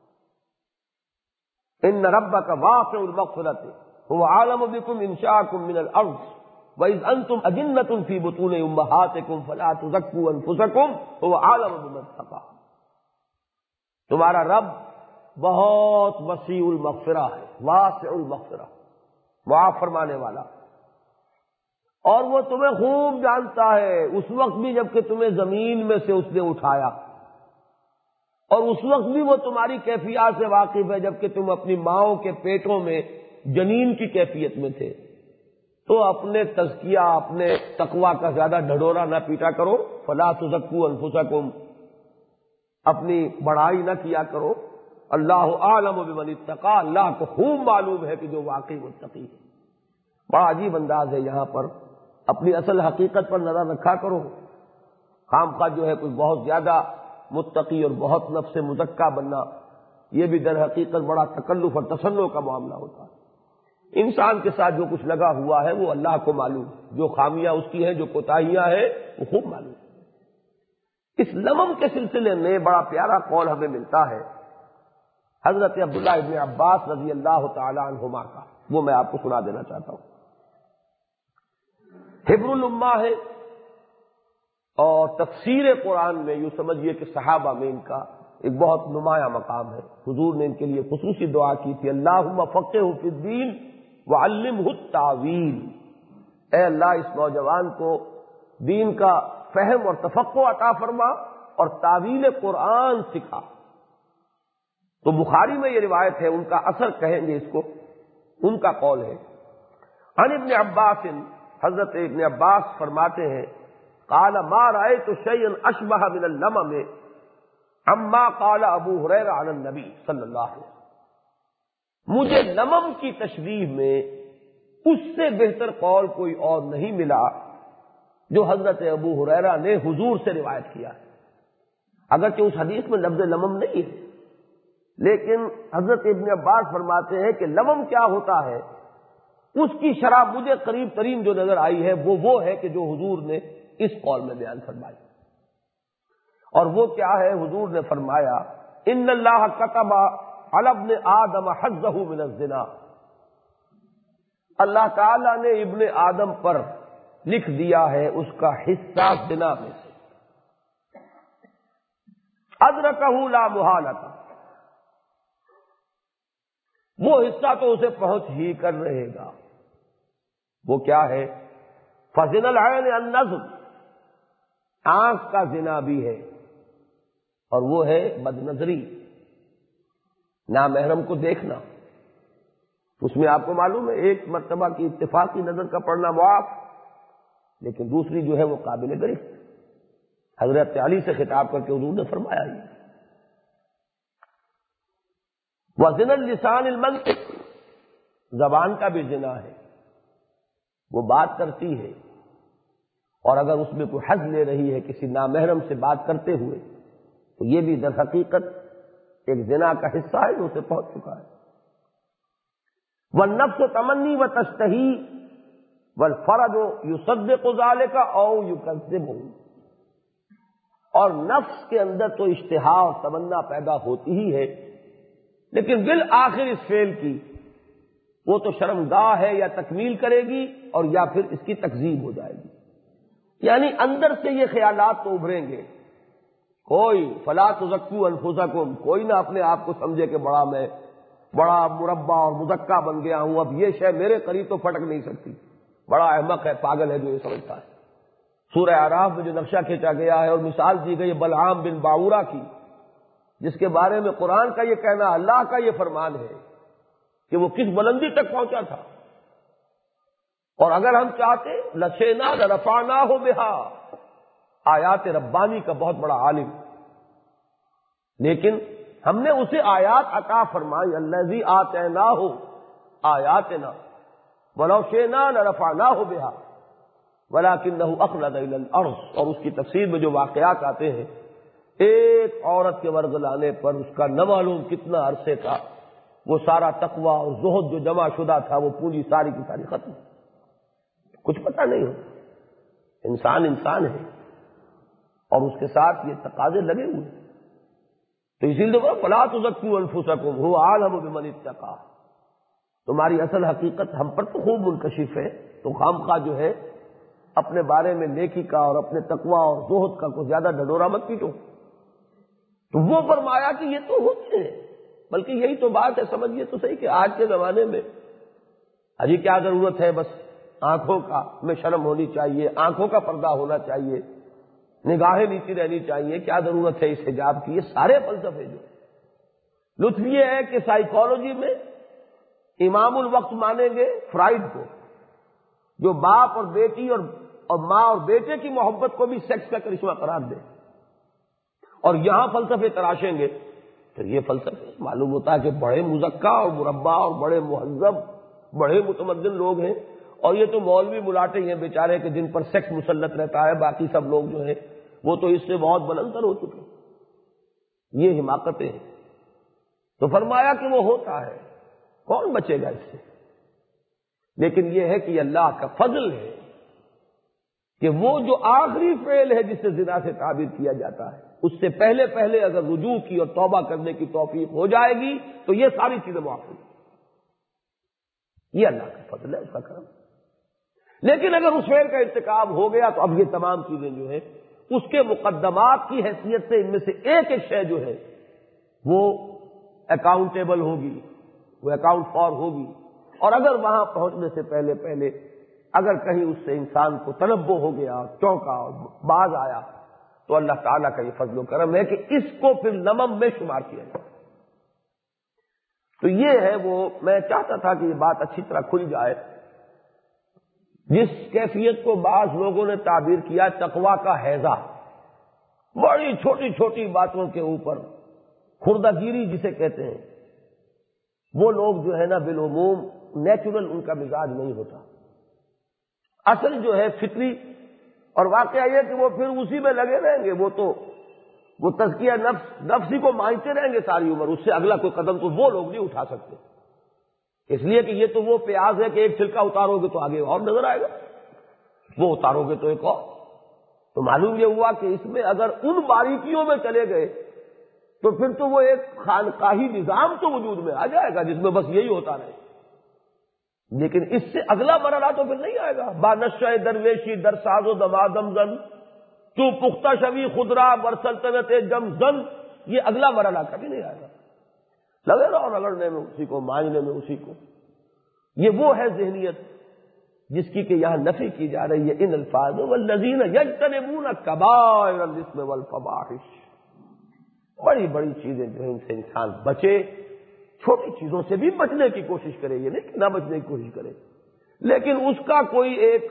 A: ان ربک واسع المغفرۃ هو عالم بكم ان شاءكم من الارض واذ انتم اجنۃ فی بطون امہاتکم فلا تزکوا انفسکم هو عالم بمن اتقى۔ تمہارا رب بہت وسیع المغفرہ ہے، واسع المغفرہ، معاف فرمانے والا، اور وہ تمہیں خوب جانتا ہے، اس وقت بھی جب کہ تمہیں زمین میں سے اس نے اٹھایا، اور اس وقت بھی وہ تمہاری کیفیات سے واقف ہے جب کہ تم اپنی ماؤں کے پیٹوں میں جنین کی کیفیت میں تھے۔ تو اپنے تزکیہ، اپنے تقویٰ کا زیادہ ڈھڈورا نہ پیٹا کرو، فلا تزکوا انفسکم، اپنی بڑائی نہ کیا کرو. اللہ اعلم بمن اتقى، اللہ کو خوب معلوم ہے کہ جو واقعی متقی ہے. بڑا عجیب انداز ہے یہاں پر. اپنی اصل حقیقت پر نظر رکھا کرو. خام خواہ جو ہے کوئی بہت زیادہ متقی اور بہت نفس مزکہ بننا، یہ بھی در حقیقت بڑا تکلف اور تسنع کا معاملہ ہوتا ہے. انسان کے ساتھ جو کچھ لگا ہوا ہے وہ اللہ کو معلوم ہے، جو خامیاں اس کی ہیں، جو کوتاہیاں ہیں وہ خوب معلوم ہے. اس لمم کے سلسلے میں بڑا پیارا قول ہمیں ملتا ہے حضرت عبداللہ ابن عباس رضی اللہ تعالی عنہما کا، وہ میں آپ کو سنا دینا چاہتا ہوں. حبر الامہ ہے اور تفسیر قرآن میں یوں سمجھیے کہ صحابہ میں ان کا ایک بہت نمایاں مقام ہے. حضور نے ان کے لیے خصوصی دعا کی تھی، اللہم فقہہ فی الدین وعلمہ التاویل. اے اللہ اس نوجوان کو دین کا فہم اور تفقہ عطا فرما اور تاویل قرآن سکھا. تو بخاری میں یہ روایت ہے، ان کا اثر کہیں گے اس کو، ان کا قول ہے. عن ابن عباس، حضرت ابن عباس فرماتے ہیں قال ما رأيت شيئا اشبه من اللمم عما قال ابو ہریرہ عن النبی صلی اللہ علیہ وسلم. مجھے لمم کی تشریح میں اس سے بہتر قول کوئی اور نہیں ملا جو حضرت ابو ہریرہ نے حضور سے روایت کیا ہے. اگرچہ اس حدیث میں لفظ لمم نہیں ہے، لیکن حضرت ابن عباس فرماتے ہیں کہ لمم کیا ہوتا ہے، اس کی شرح مجھے قریب ترین جو نظر آئی ہے وہ ہے کہ جو حضور نے اس قول میں بیان فرمائی. اور وہ کیا ہے؟ حضور نے فرمایا ان اللہ کتب علی ابن آدم حظہ من الزنا. اللہ تعالی نے ابن آدم پر لکھ دیا ہے اس کا حصہ زنا میں سے. ادرکہ لا محالۃ، وہ حصہ تو اسے پہنچ ہی کر رہے گا. وہ کیا ہے؟ فزنا العین النظر، آنکھ کا زنا بھی ہے، اور وہ ہے بد نظری، نامحرم کو دیکھنا. اس میں آپ کو معلوم ہے ایک مرتبہ کی اتفاقی نظر کا پڑنا معاف، لیکن دوسری جو ہے وہ قابل گرفت. حضرت علی سے خطاب کر کے حضور نے فرمایا یہ وزن اللسان المنطق، زبان کا بھی زنا ہے، وہ بات کرتی ہے اور اگر اس میں کوئی حظ لے رہی ہے کسی نامحرم سے بات کرتے ہوئے تو یہ بھی در حقیقت ایک زنا کا حصہ ہے جو اسے پہنچ چکا ہے. والنفس تمنی وتشتہی والفرد یصدق ذلك او یکذبہ، اور نفس کے اندر تو اشتہا اور تمنا پیدا ہوتی ہی ہے، لیکن بالآخر اس فعل کی وہ تو شرمگاہ ہے، یا تکمیل کرے گی اور یا پھر اس کی تکذیب ہو جائے گی. یعنی اندر سے یہ خیالات تو ابھریں گے. کوئی فلا تزکوا انفسکم، کوئی نہ اپنے آپ کو سمجھے کہ میں بڑا مربع اور مزکہ بن گیا ہوں، اب یہ شے میرے قریب تو پھٹک نہیں سکتی. بڑا احمق ہے، پاگل ہے جو یہ سمجھتا ہے. سورہ اعراف میں جو نقشہ کھینچا گیا ہے اور مثال دی گئی بلعام بن باورہ کی، جس کے بارے میں قرآن کا یہ کہنا، اللہ کا یہ فرمان ہے کہ وہ کس بلندی تک پہنچا تھا. اور اگر ہم چاہتے لشینا لرفعناہ بہا، آیات ربانی کا بہت بڑا عالم، لیکن ہم نے اسے آیات عطا فرمائی، الذی آتیناہ آیاتنا ولو شئنا لرفعناہ بہا ولکنہ اخلد الی الارض. اور اس کی تفسیر میں جو واقعات آتے ہیں، ایک عورت کے ورگلانے پر اس کا نہ معلوم کتنا عرصے کا وہ سارا تقوی اور زہد جو جمع شدہ تھا وہ پونجی ساری کی ساری ختم. کچھ پتہ نہیں ہو، انسان ہے اور اس کے ساتھ یہ تقاضے لگے ہوئے. تو اسی لیے فلا تزکوا انفسکم هو اعلم بمن اتقى. تمہاری اصل حقیقت ہم پر تو خوب منکشف ہے، تو خامخواہ جو ہے اپنے بارے میں نیکی کا اور اپنے تقوی اور زہد کا کوئی زیادہ ڈھڈورا مت پیٹو. تو وہ فرمایا کہ یہ تو ہوتے ہیں، بلکہ یہی تو بات ہے. سمجھیے تو صحیح کہ آج کے زمانے میں ابھی کیا ضرورت ہے، بس آنکھوں کا میں شرم ہونی چاہیے، آنکھوں کا پردہ ہونا چاہیے، نگاہیں نیچی رہنی چاہیے، کیا ضرورت ہے اس حجاب کی. یہ سارے فلسفے جو لطف یہ ہے کہ سائیکالوجی میں امام الوقت مانیں گے فرائڈ کو، جو باپ اور بیٹی اور ماں اور بیٹے کی محبت کو بھی سیکس کا کرشمہ قرار دے. اور یہاں فلسفے تراشیں گے تو یہ فلسفے معلوم ہوتا ہے کہ بڑے مزکا اور مربع اور بڑے مہذب بڑے متمدن لوگ ہیں، اور یہ تو مولوی ملاٹے ہیں بیچارے کہ جن پر سیکس مسلط رہتا ہے، باقی سب لوگ جو ہیں وہ تو اس سے بہت بلندر ہو چکے، یہ حماقتیں ہیں۔ تو فرمایا کہ وہ ہوتا ہے، کون بچے گا اس سے؟ لیکن یہ ہے کہ یہ اللہ کا فضل ہے کہ وہ جو آخری فعل ہے جس سے زنا سے تعبیر کیا جاتا ہے، اس سے پہلے پہلے اگر رجوع کی اور توبہ کرنے کی توفیق ہو جائے گی تو یہ ساری چیزیں معاف ہوں گی۔ یہ اللہ کا فضل ہے، اس کا کرم۔ لیکن اگر اس فعل کا ارتکاب ہو گیا تو اب یہ تمام چیزیں جو ہیں اس کے مقدمات کی حیثیت سے ان میں سے ایک ایک شے جو ہے وہ اکاؤنٹیبل ہوگی، وہ اکاؤنٹ فار ہوگی، اور اگر وہاں پہنچنے سے پہلے پہلے اگر کہیں اس سے انسان کو تنبہ ہو گیا، چونکا اور باز آیا، تو اللہ تعالیٰ کا یہ فضل و کرم ہے کہ اس کو پھر لمم میں شمار کیا جائے۔ تو یہ ہے وہ، میں چاہتا تھا کہ یہ بات اچھی طرح کھل جائے، جس کیفیت کو بعض لوگوں نے تعبیر کیا تقویٰ کا حیضہ، بڑی چھوٹی چھوٹی باتوں کے اوپر خردہ گیری جسے کہتے ہیں، وہ لوگ جو ہے نا بالعموم نیچرل ان کا مزاج نہیں ہوتا، اصل جو ہے فطری، اور واقعہ یہ کہ وہ پھر اسی میں لگے رہیں گے، وہ تزکیہ نفس ہی کو مانگتے رہیں گے ساری عمر، اس سے اگلا کوئی قدم تو وہ لوگ نہیں اٹھا سکتے، اس لیے کہ یہ تو وہ پیاز ہے کہ ایک چھلکا اتارو گے تو آگے اور نظر آئے گا، وہ اتارو گے تو ایک اور۔ تو معلوم یہ ہوا کہ اس میں اگر ان باریکیوں میں چلے گئے تو پھر تو وہ ایک خانقاہی نظام تو وجود میں آ جائے گا جس میں بس یہی ہوتا رہے، لیکن اس سے اگلا مرحلہ تو پھر نہیں آئے گا۔ با نشہ درویشی در ساز و دمادم زن تو پختہ شوی خدرا بر سلطنت جم زن، یہ اگلا مرحلہ کبھی نہیں آئے گا، لگے رہو رگڑنے میں اسی کو، مانجنے میں اسی کو۔ یہ وہ ہے ذہنیت جس کی کہ یہاں نفی کی جا رہی ہے ان الفاظ والذین یجتنبون کبائر الاثم والفواحش، بڑی بڑی چیزیں جو ہیں ان سے انسان بچے، چھوٹی چیزوں سے بھی بچنے کی کوشش کرے، یہ نہیں کہ نہ بچنے کی کوشش کرے، لیکن اس کا کوئی ایک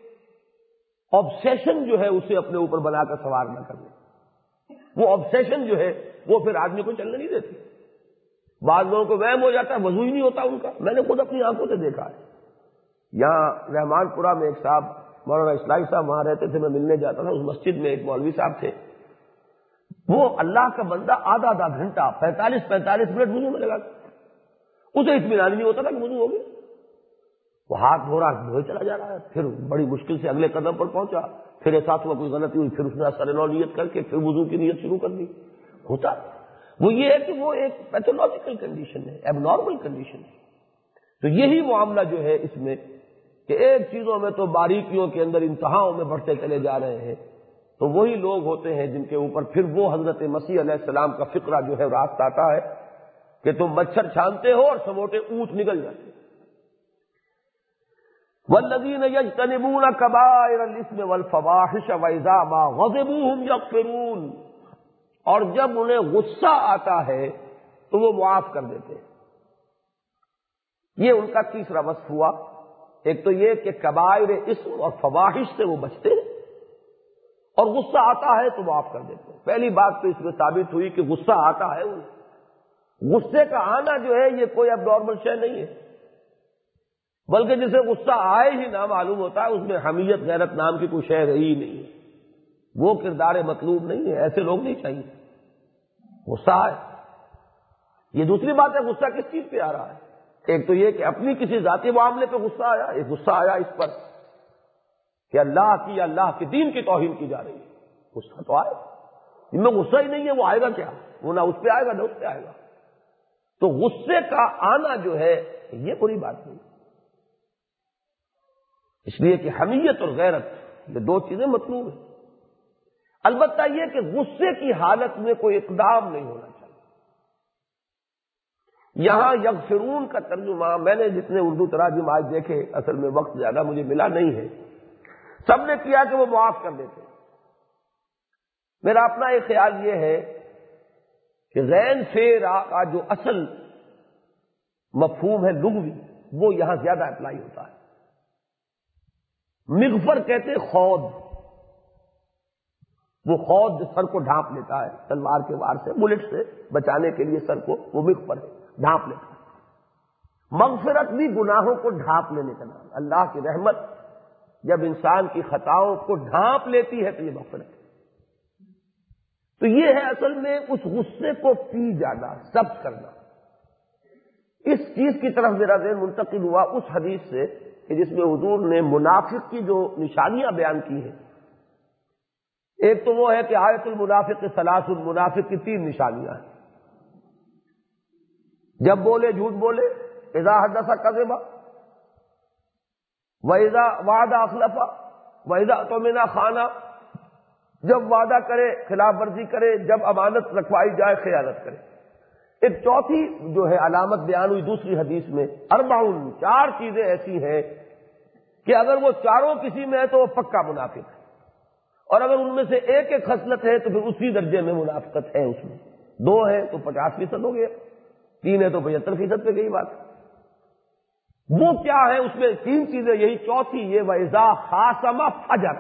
A: آبسیشن جو ہے اسے اپنے اوپر بنا کر سوار نہ کر لے، وہ آبسیشن جو ہے وہ پھر آدمی کو چلنے نہیں دیتی۔ بعض لوگوں کو وہم ہو جاتا ہے، وضو ہی نہیں ہوتا ان کا، میں نے خود اپنی آنکھوں سے دیکھا ہے۔ یہاں رحمان پورہ میں ایک صاحب مولانا اسلائی صاحب وہاں رہتے تھے، میں ملنے جاتا تھا، اس مسجد میں ایک مولوی صاحب تھے، وہ اللہ کا بندہ آدھا گھنٹہ 45 منٹ وضو میں لگا، اسے اطمینان نہیں ہوتا تھا کہ وضو ہو گیا، وہ ہاتھ دھو رہا دھوئے چلا جا رہا ہے، پھر بڑی مشکل سے اگلے قدم پر پہنچا، پھر ساتھ میں کوئی غلطی ہوئی، پھر اس نے اثر نو نیت کر کے پھر وضو کی نیت شروع کر دی۔ ہوتا وہ یہ ہے کہ وہ ایک پیتھولوجیکل کنڈیشن ہے، ایب نارمل کنڈیشن ہے۔ تو یہی معاملہ جو ہے اس میں کہ ایک چیزوں میں تو باریکیوں کے اندر انتہاؤں میں بڑھتے چلے جا رہے ہیں، تو وہی لوگ ہوتے ہیں جن کے اوپر پھر وہ حضرت مسیح علیہ السلام کا فقرہ جو ہے راست آتا ہے کہ تم مچھر چھانتے ہو اور سموٹے اونٹ نکل جاتے۔ والذین یجتنبون کبائر الاثم والفواحش واذا ما غضبوا هم یغفرون، اور جب انہیں غصہ آتا ہے تو وہ معاف کر دیتے ہیں۔ یہ ان کا تیسرا وصف ہوا، ایک تو یہ کہ کبائر اسم اور فواحش سے وہ بچتے ہیں، اور غصہ آتا ہے تو معاف کر دیتے ہیں۔ پہلی بات تو اس میں ثابت ہوئی کہ غصہ آتا ہے انہیں، غصے کا آنا جو ہے یہ کوئی اب نارمل شے نہیں ہے، بلکہ جسے غصہ آئے ہی نہ معلوم ہوتا ہے اس میں حمیت غیرت نام کی کوئی شے رہی نہیں ہے، وہ کردار مطلوب نہیں ہے، ایسے لوگ نہیں چاہیے۔ غصہ آئے، یہ دوسری بات ہے غصہ کس چیز پہ آ رہا ہے، ایک تو یہ کہ اپنی کسی ذاتی معاملے پہ غصہ آیا، ایک غصہ آیا اس پر کہ اللہ کی یا اللہ کے دین کی توہین کی جا رہی ہے، غصہ تو آئے، ان میں غصہ ہی نہیں ہے وہ آئے گا کیا، وہ نہ اس پہ آئے گا نہ اس پہ آئے گا۔ تو غصے کا آنا جو ہے یہ بری بات نہیں، اس لیے کہ حمیت اور غیرت یہ دو چیزیں مطلوب ہیں، البتہ یہ کہ غصے کی حالت میں کوئی اقدام نہیں ہونا چاہیے۔ یہاں یغفرون کا ترجمہ میں نے جتنے اردو تراجم آج دیکھے، اصل میں وقت زیادہ مجھے ملا نہیں ہے، سب نے کیا کہ وہ معاف کر دیتے۔ میرا اپنا ایک خیال یہ ہے کہ غین فے را کا جو اصل مفہوم ہے لغوی، وہ یہاں زیادہ اپلائی ہوتا ہے۔ مغفر کہتے خود، وہ خود سر کو ڈھانپ لیتا ہے تلوار کے وار سے، بلٹ سے بچانے کے لیے سر کو وہ مخ پر ڈھانپ لیتا ہے۔ مغفرت بھی گناہوں کو ڈھانپ لینے کا نام۔ اللہ کی رحمت جب انسان کی خطاؤں کو ڈھانپ لیتی ہے تو یہ مغفرت ہے۔ تو یہ ہے اصل میں اس غصے کو پی جانا، ضبط کرنا۔ اس چیز کی طرف میرا ذہن منتقل ہوا اس حدیث سے کہ جس میں حضور نے منافق کی جو نشانیاں بیان کی ہیں۔ ایک تو وہ ہے کہ آیت المنافق ثلاث، المنافق کی 3 نشانیاں ہیں۔ جب بولے جھوٹ بولے، اذا حدث کذب، واذا وعد اخلف، واذا اؤتمن خان، جب وعدہ کرے خلاف ورزی کرے، جب امانت رکھوائی جائے خیانت کرے۔ ایک چوتھی جو ہے علامت بیان ہوئی دوسری حدیث میں، 4 چیزیں ایسی ہیں کہ اگر وہ چاروں کسی میں ہے تو وہ پکا منافق ہے، اور اگر ان میں سے ایک خصلت ہے تو پھر اسی درجے میں منافقت ہے اس میں۔ 2 ہے تو 50% ہو گیا، 3 ہے تو 75% پہ گئی بات۔ وہ کیا ہے اس میں 3 چیزیں، یہی چوتھی یہ وَإِذَا خَاصَمَ فَجَرَ،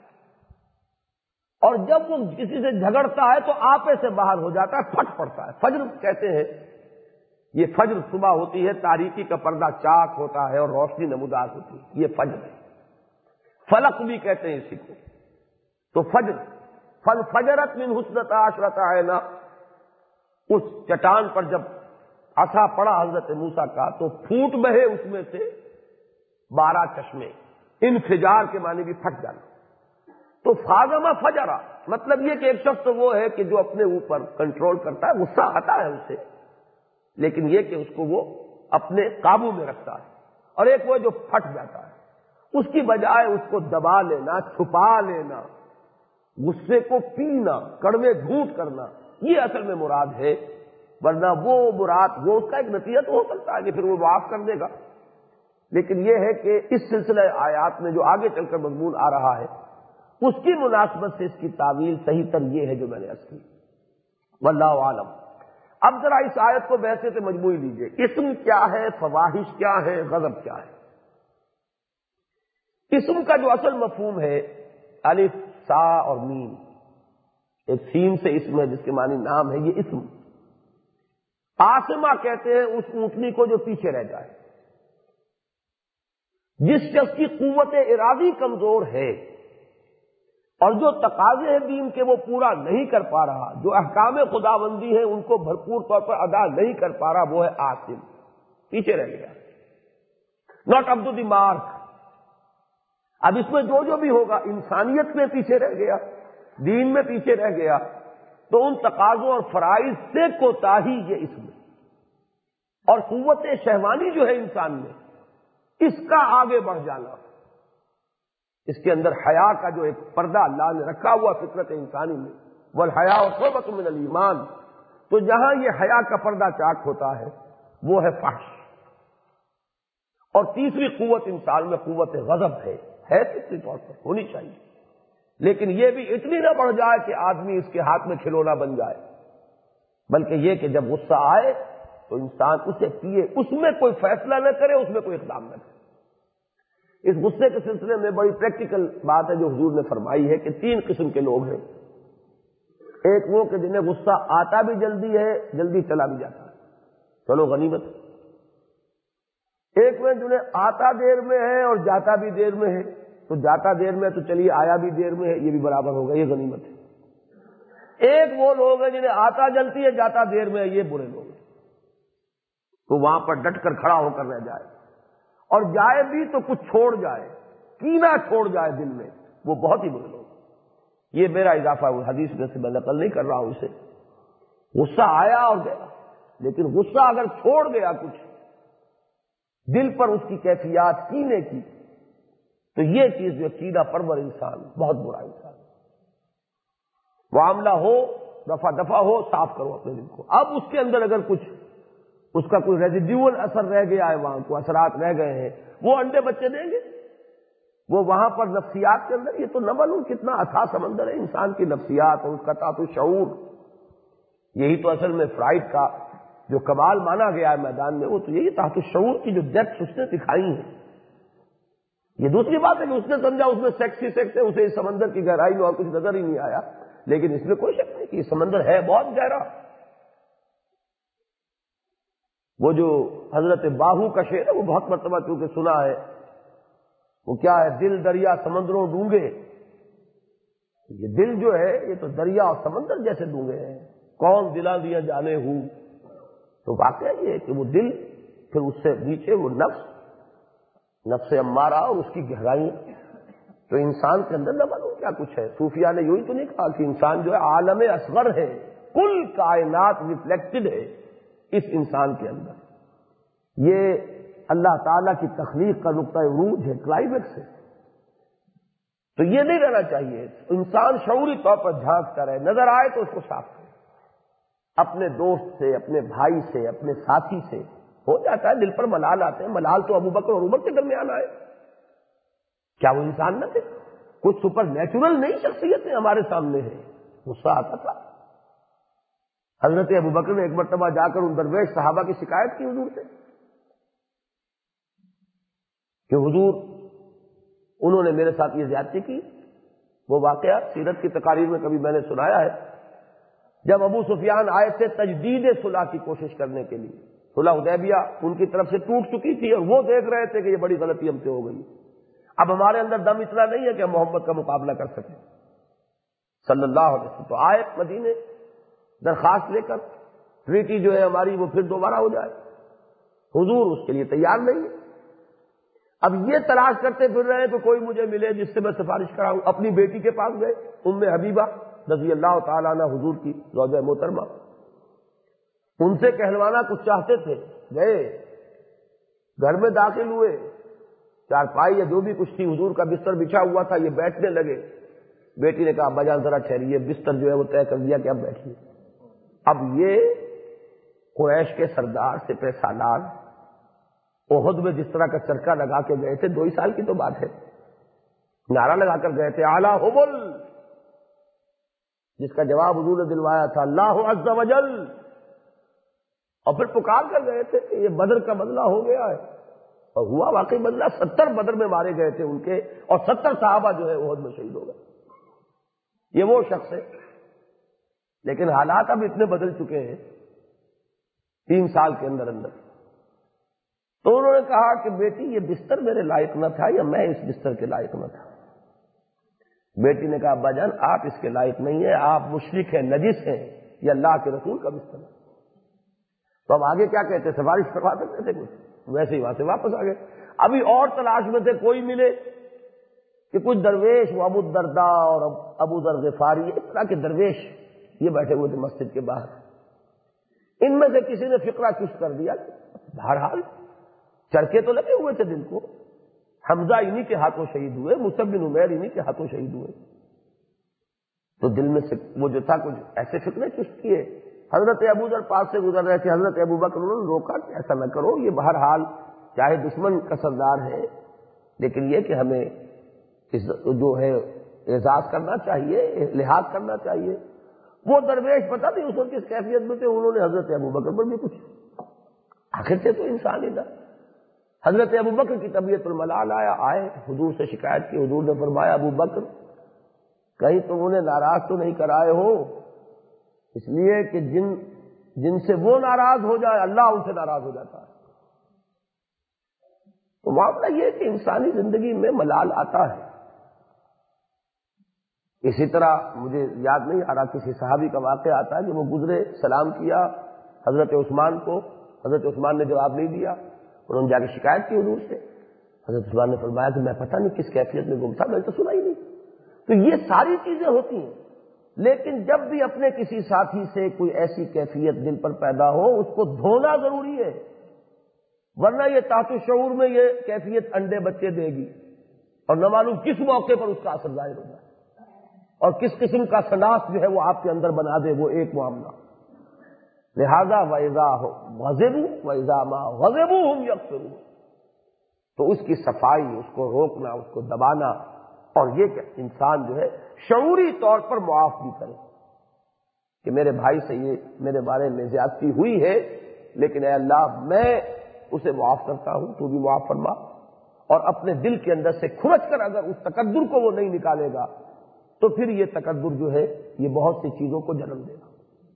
A: اور جب وہ کسی سے جھگڑتا ہے تو آپے سے باہر ہو جاتا ہے، پھٹ پڑتا ہے۔ فجر کہتے ہیں، یہ فجر صبح ہوتی ہے، تاریکی کا پردہ چاک ہوتا ہے اور روشنی نمودار ہوتی ہے، یہ فجر ہے۔ فلق بھی کہتے ہیں اسی کو۔ تو فجر، فجرت من حسنتا عشرۃ عینا، اس چٹان پر جب عصا پڑا حضرت موسیٰ کا تو پھوٹ بہے اس میں سے 12 چشمے، انفجار کے معنی بھی پھٹ جانا۔ تو فاغمہ فجرا مطلب یہ کہ ایک شخص تو وہ ہے کہ جو اپنے اوپر کنٹرول کرتا ہے، غصہ آتا ہے اسے، لیکن یہ کہ اس کو وہ اپنے قابو میں رکھتا ہے، اور ایک وہ جو پھٹ جاتا ہے، اس کی بجائے اس کو دبا لینا، چھپا لینا، غصے کو پینا، کڑوے گھونٹ کرنا، یہ اصل میں مراد ہے۔ ورنہ وہ مراد، وہ اس کا ایک نتیجہ تو ہو سکتا ہے کہ پھر وہ معاف کر دے گا، لیکن یہ ہے کہ اس سلسلہ آیات میں جو آگے چل کر مضمون آ رہا ہے اس کی مناسبت سے اس کی تعویل صحیح تر یہ ہے جو میں نے عرض کی، واللہ عالم۔ اب ذرا اس آیت کو بحثیت مجموعی لیجئے، اسم کیا ہے، فواحش کیا ہے، غضب کیا ہے۔ اسم کا جو اصل مفہوم ہے، الف، سا اور میم، ایک سین سے اسم ہے جس کے معنی نام ہے، یہ اسم۔ آسمہ کہتے ہیں اس اونٹنی کو جو پیچھے رہ جائے۔ جس شخص کی قوت ارادی کمزور ہے اور جو تقاضے ہیں دین کے وہ پورا نہیں کر پا رہا، جو احکام خداوندی ہیں ان کو بھرپور طور پر ادا نہیں کر پا رہا، وہ ہے آسم، پیچھے رہ گیا، not up to the mark. اب اس میں جو بھی ہوگا، انسانیت میں پیچھے رہ گیا، دین میں پیچھے رہ گیا، تو ان تقاضوں اور فرائض سے کوتاہی یہ اسم ہے۔ اور قوت شہوانی جو ہے انسان میں، اس کا آگے بڑھ جانا، اس کے اندر حیا کا جو ایک پردہ اللہ نے رکھا ہوا فطرت انسانی میں، والحیاء شعبۃ من الایمان، تو جہاں یہ حیا کا پردہ چاک ہوتا ہے وہ ہے فحش۔ اور تیسری قوت انسان میں قوت غضب ہے فطری طور پر ہونی چاہیے، لیکن یہ بھی اتنی نہ بڑھ جائے کہ آدمی اس کے ہاتھ میں کھلونا بن جائے، بلکہ یہ کہ جب غصہ آئے تو انسان اسے پیے، اس میں کوئی فیصلہ نہ کرے، اس میں کوئی اقدام نہ کرے۔ اس غصے کے سلسلے میں بڑی پریکٹیکل بات ہے جو حضور نے فرمائی ہے کہ 3 قسم کے لوگ ہیں۔ ایک وہ کہ جنہیں غصہ آتا بھی جلدی ہے، جلدی چلا بھی جاتا ہے، چلو غنیمت۔ ایک وہ جنہیں آتا دیر میں ہے اور جاتا بھی دیر میں ہے، تو جاتا دیر میں تو چلیے، آیا بھی دیر میں ہے، یہ بھی برابر ہوگا، یہ غنیمت ہے۔ ایک وہ لوگ ہیں جنہیں آتا جلتی ہے، جاتا دیر میں ہے، یہ برے لوگ ہیں، تو وہاں پر ڈٹ کر کھڑا ہو کر رہ جائے، اور جائے بھی تو کچھ چھوڑ جائے، کینہ چھوڑ جائے دل میں، وہ بہت ہی برے لوگ۔ یہ میرا اضافہ حدیث میں سے میں نقل نہیں کر رہا ہوں اسے، غصہ آیا اور گیا، لیکن غصہ اگر چھوڑ گیا کچھ دل پر اس کی کیفیات کینے کی، تو یہ چیز جو کینہ پرور انسان بہت برا انسان، معاملہ ہو دفع ہو، صاف کرو اپنے دل کو۔ اب اس کے اندر اگر کچھ اس کا کوئی ریزیڈیول اثر رہ گیا ہے، وہاں کو اثرات رہ گئے ہیں، وہ انڈے بچے دیں گے، وہ وہاں پر نفسیات کے اندر، یہ تو نہ معلوم کتنا اتھا سمندر ہے انسان کی نفسیات اور اس کا تحت شعور۔ یہی تو اصل میں فرائڈ کا جو کمال مانا گیا ہے میدان میں، وہ تو یہی تحت شعور کی جو ڈیپتھ اس نے دکھائی ہیں۔ یہ دوسری بات ہے کہ اس نے سمجھا اس میں سیکس ہے، اسے اس سمندر کی گہرائی میں اور کچھ نظر ہی نہیں آیا، لیکن اس میں کوئی شک نہیں کہ یہ سمندر ہے بہت گہرا. وہ جو حضرت باہو کا شعر ہے وہ بہت مرتبہ چونکہ سنا ہے. وہ کیا ہے؟ دل دریا سمندروں ڈونگے. یہ دل جو ہے یہ تو دریا اور سمندر جیسے ڈونگے ہیں. کون دلا دیا جانے ہوں. تو واقعہ یہ ہے کہ وہ دل، پھر اس سے نیچے وہ نفس امارہ اور اس کی گہرائی. تو انسان کے اندر نہ معلوم کیا کچھ ہے. صوفیاء نے یوں ہی تو نہیں کہا کہ انسان جو ہے عالم اصغر ہے، کل کائنات ریفلیکٹڈ ہے اس انسان کے اندر. یہ اللہ تعالیٰ کی تخلیق کا نقطۂ عروج ہے، کلائمیکس ہے. تو یہ نہیں رہنا چاہیے. انسان شعوری طور پر جھانک کر ہے، نظر آئے تو اس کو صاف کرے. اپنے دوست سے، اپنے بھائی سے، اپنے ساتھی سے ہو جاتا ہے، دل پر ملال آتے ہیں. ملال تو ابو بکر اور عمر کے درمیان آئے. کیا وہ انسان نہ تھے؟ کچھ سپر نیچرل نئی شخصیتیں ہمارے سامنے ہیں. غصہ آتا تھا. حضرت ابو بکر نے ایک مرتبہ جا کر ان درویش صحابہ کی شکایت کی حضور سے کہ حضور انہوں نے میرے ساتھ یہ زیادتی کی. وہ واقعہ سیرت کی تقاریر میں کبھی میں نے سنایا ہے. جب ابو سفیان آئے تھے تجدید صلح کی کوشش کرنے کے لیے، صلح حدیبیہ ان کی طرف سے ٹوٹ چکی تھی اور وہ دیکھ رہے تھے کہ یہ بڑی غلطی ہم سے ہو گئی. اب ہمارے اندر دم اتنا نہیں ہے کہ ہم محمد کا مقابلہ کر سکیں صلی اللہ علیہ وسلم. تو آئے مدینے درخواست لے کر ٹریٹی جو ہے ہماری وہ پھر دوبارہ ہو جائے. حضور اس کے لیے تیار نہیں ہے. اب یہ تلاش کرتے پھر رہے تو کوئی مجھے ملے جس سے میں سفارش کراؤں. اپنی بیٹی کے پاس گئے، ام حبیبہ رضی اللہ تعالیٰ عنہ، حضور کی زوجہ محترمہ. ان سے کہلوانا کچھ چاہتے تھے. گئے، گھر میں داخل ہوئے، چارپائی یا جو بھی کچھ تھی، حضور کا بستر بچھا ہوا تھا، یہ بیٹھنے لگے. بیٹی نے کہا ابا جان ذرا ٹھہریے، بستر جو ہے وہ طے کر دیا کہ اب بیٹھیے. اب یہ قریش کے سردار سپہ سالار احد میں جس طرح کا چرکا لگا کے گئے تھے، 2 سال کی تو بات ہے، نعرہ لگا کر گئے تھے اعلیٰ حبل، جس کا جواب حضور نے دلوایا تھا اللہ عز وجل. اور پھر پکار کر گئے تھے کہ یہ بدر کا بدلہ ہو گیا ہے. اور ہوا واقعی بدلہ. 70 بدر میں مارے گئے تھے ان کے، اور 70 صحابہ جو ہے احد میں شہید ہو گئے. یہ وہ شخص ہے. لیکن حالات اب اتنے بدل چکے ہیں 3 سال کے اندر اندر. تو انہوں نے کہا کہ بیٹی یہ بستر میرے لائق نہ تھا یا میں اس بستر کے لائق نہ تھا. بیٹی نے کہا ابا جان آپ اس کے لائق نہیں ہیں، آپ مشرک ہیں، نجس ہیں، یہ اللہ کے رسول کا بستر ہے. تو اب آگے کیا کہتے؟ سفارش کروا سکتے تھے کچھ؟ ویسے ہی وہاں سے واپس آ گئے. ابھی اور تلاش میں تھے، کوئی ملے کہ کچھ درویش، وہ ابو الدرداء اور ابو ذر غفاری، اس طرح کے درویش یہ بیٹھے ہوئے تھے مسجد کے باہر. ان میں سے کسی نے فقرہ چست کر دیا. بہرحال چرکے تو لگے ہوئے تھے دل کو. حمزہ انہی کے ہاتھوں شہید ہوئے، مصعب بن عمیر انہی کے ہاتھوں شہید ہوئے. تو دل میں سے وہ جو تھا کچھ ایسے فکرے چست کیے. حضرت ابو ذر پاس سے گزر رہے تھے، حضرت ابو بکر انہوں نے روکا کہ ایسا نہ کرو. یہ بہرحال چاہے دشمن کا سردار ہے، لیکن یہ کہ ہمیں جو ہے اعزاز کرنا چاہیے، لحاظ کرنا چاہیے. وہ درویش پتہ نہیں اس وقت کس کیفیت میں تھے، انہوں نے حضرت ابو بکر پر بھی کچھ، آخر سے تو انسان ہی تھا. حضرت ابو بکر کی طبیعت پر ملال آیا. آئے حضور سے شکایت کی. حضور نے فرمایا ابو بکر کہیں تم انہیں ناراض تو نہیں کرائے ہو؟ اس لیے کہ جن سے وہ ناراض ہو جائے اللہ ان سے ناراض ہو جاتا ہے. تو معاملہ یہ کہ انسانی زندگی میں ملال آتا ہے. اسی طرح مجھے یاد نہیں آ رہا کسی صحابی کا واقعہ آتا ہے کہ وہ گزرے، سلام کیا حضرت عثمان کو، حضرت عثمان نے جواب نہیں دیا. انہوں نے جا کے شکایت کی حضور سے. حضرت عثمان نے فرمایا کہ میں پتہ نہیں کس کیفیت میں گم تھا، میں نے تو سنا ہی نہیں. تو یہ ساری چیزیں ہوتی ہیں. لیکن جب بھی اپنے کسی ساتھی سے کوئی ایسی کیفیت دل پر پیدا ہو اس کو دھونا ضروری ہے، ورنہ یہ تحت شعور میں یہ کیفیت انڈے بچے دے گی اور نہ معلوم کس موقع پر اس کا اثر ظاہر ہو جائے اور کس قسم کا سناس جو ہے وہ آپ کے اندر بنا دے وہ ایک معاملہ. لہذا وَإِذَا غَضِبُوا وَإِذَا مَا غَضِبُوا هُمْ يَغْفِرُونَ. تو اس کی صفائی، اس کو روکنا، اس کو دبانا، اور یہ کہ انسان جو ہے شعوری طور پر معاف بھی کرے کہ میرے بھائی سے یہ میرے بارے میں زیادتی ہوئی ہے، لیکن اے اللہ میں اسے معاف کرتا ہوں، تو بھی معاف فرما. اور اپنے دل کے اندر سے کھرچ کر اگر اس تقدر کو وہ نہیں نکالے گا تو پھر یہ تکبر جو ہے یہ بہت سی چیزوں کو جنم دے گا۔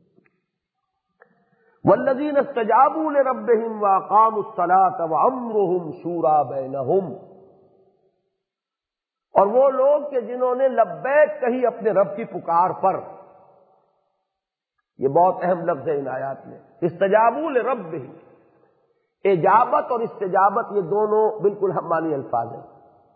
A: والذین استجابوا لربہم واقاموا الصلاۃ وامرہم شورى بینہم، اور وہ لوگ کہ جنہوں نے لبیک کہی اپنے رب کی پکار پر، یہ بہت اہم لفظ ہے ان آیات میں، استجابوا لربہم، اجابت اور استجابت یہ دونوں بالکل ہم معنی الفاظ ہیں۔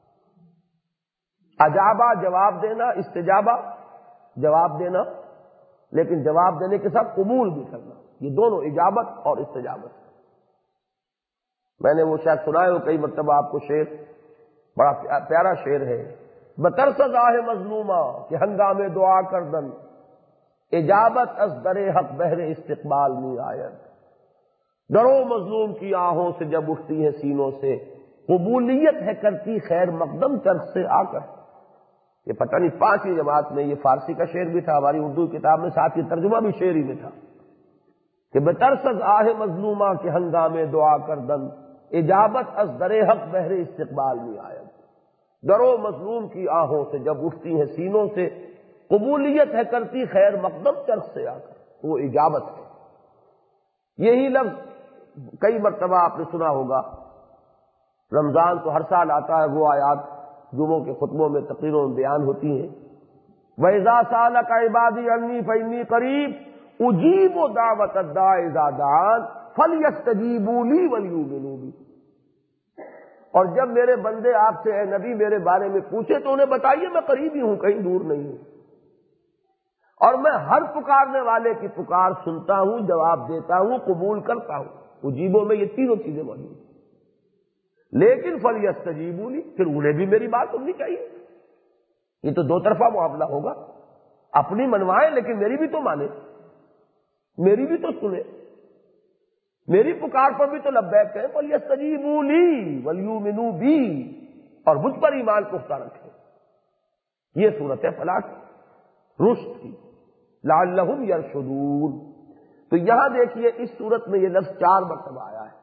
A: اجابہ جواب دینا، استجابہ جواب دینا، لیکن جواب دینے کے ساتھ قبول بھی کرنا، یہ دونوں اجابت اور استجابت۔ میں نے وہ شاید سنا ہے کئی مرتبہ آپ کو شعر، بڑا پیارا شعر ہے، بترس آہ مظلومہ کہ ہنگامے دعا کردن، اجابت از در حق بہر استقبال می آید، ڈرو مظلوم کی آہوں سے جب اٹھتی ہے سینوں سے، قبولیت ہے کرتی خیر مقدم چرخ سے آ کر۔ یہ پتہ نہیں 5ویں جماعت میں یہ فارسی کا شعر بھی تھا، ہماری اردو کتاب میں ساتھ یہ ترجمہ بھی شعر ہی میں تھا کہ بترس از آہ مظلومہ کے ہنگامے دعا کردن، اجابت از در حق بہر استقبال می آید، ڈرو مظلوم کی آہوں سے جب اٹھتی ہے سینوں سے، قبولیت ہے کرتی خیر مقدم چرخ سے آ کر، وہ اجابت ہے۔ یہی لفظ کئی مرتبہ آپ نے سنا ہوگا، رمضان تو ہر سال آتا ہے، وہ آیات جمعوں کے خطبوں میں تقریروں میں بیان ہوتی ہیں، وَإِذَا سَأَلَكَ عِبَادِي عَنِّي فَإِنِّي قَرِيبٌ أُجِيبُ دَعْوَةَ الدَّاعِ إِذَا دَعَانِ فَلْيَسْتَجِيبُوا لِي وَلْيُؤْمِنُوا بِي۔ اور جب میرے بندے آپ سے اے نبی میرے بارے میں پوچھے تو انہیں بتائیے میں قریب ہی ہوں، کہیں دور نہیں ہوں، اور میں ہر پکارنے والے کی پکار سنتا ہوں، جواب دیتا ہوں، قبول کرتا ہوں۔ اجیبوں میں یہ تینوں چیزیں موجود ہیں، لیکن فلیستجیبوا لی، پھر انہیں بھی میری بات سننی چاہیے۔ یہ تو دو طرفہ معاملہ ہوگا، اپنی منوائیں لیکن میری بھی تو مانے، میری بھی تو سنے، میری پکار پر بھی تو لبیک کہیں، فلیستجیبوا لی ولیؤمنوا بی، اور مجھ پر ایمان پختہ رکھیں۔ یہ صورت ہے فلاح رشد کی، لعلہم یرشدون۔ تو یہاں دیکھیے اس صورت میں یہ لفظ 4 مرتبہ آیا ہے،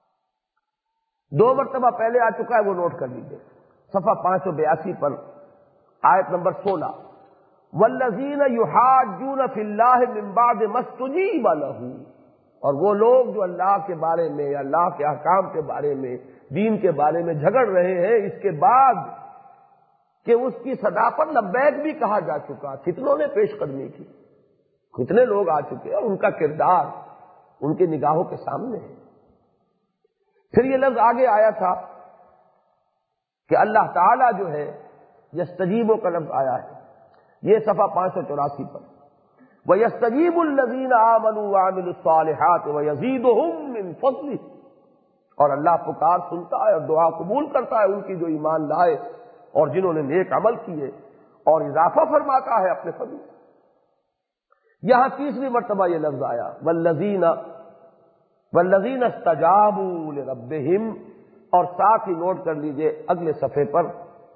A: 2 مرتبہ پہلے آ چکا ہے، وہ نوٹ کر لیجیے، صفحہ 582 پر آیت نمبر 16، والذین یحاجون فی اللہ من بعد ما استجیب لہ، اور وہ لوگ جو اللہ کے بارے میں، اللہ کے احکام کے بارے میں، دین کے بارے میں جھگڑ رہے ہیں اس کے بعد کہ اس کی صدا پر لبیک بھی کہا جا چکا، کتنوں نے پیش قدمی کی، کتنے لوگ آ چکے اور ان کا کردار ان کی نگاہوں کے سامنے ہے۔ پھر یہ لفظ آگے آیا تھا کہ اللہ تعالیٰ جو ہے یستجیبوں کا لفظ آیا ہے، یہ صفحہ 584 پر، وَيَسْتَجِيبُ الَّذِينَ آمَنُوا وَعَمِلُوا الصَّالِحَاتِ وَيَزِيدُهُم مِّن فَضْلِهِ، اور اللہ پکار سنتا ہے اور دعا قبول کرتا ہے ان کی جو ایمان لائے اور جنہوں نے نیک عمل کیے، اور اضافہ فرماتا ہے اپنے فضل۔ یہاں 3ری مرتبہ یہ لفظ آیا، والذین استجابوا لربہم، اور ساتھ ہی نوٹ کر لیجئے اگلے صفحے پر،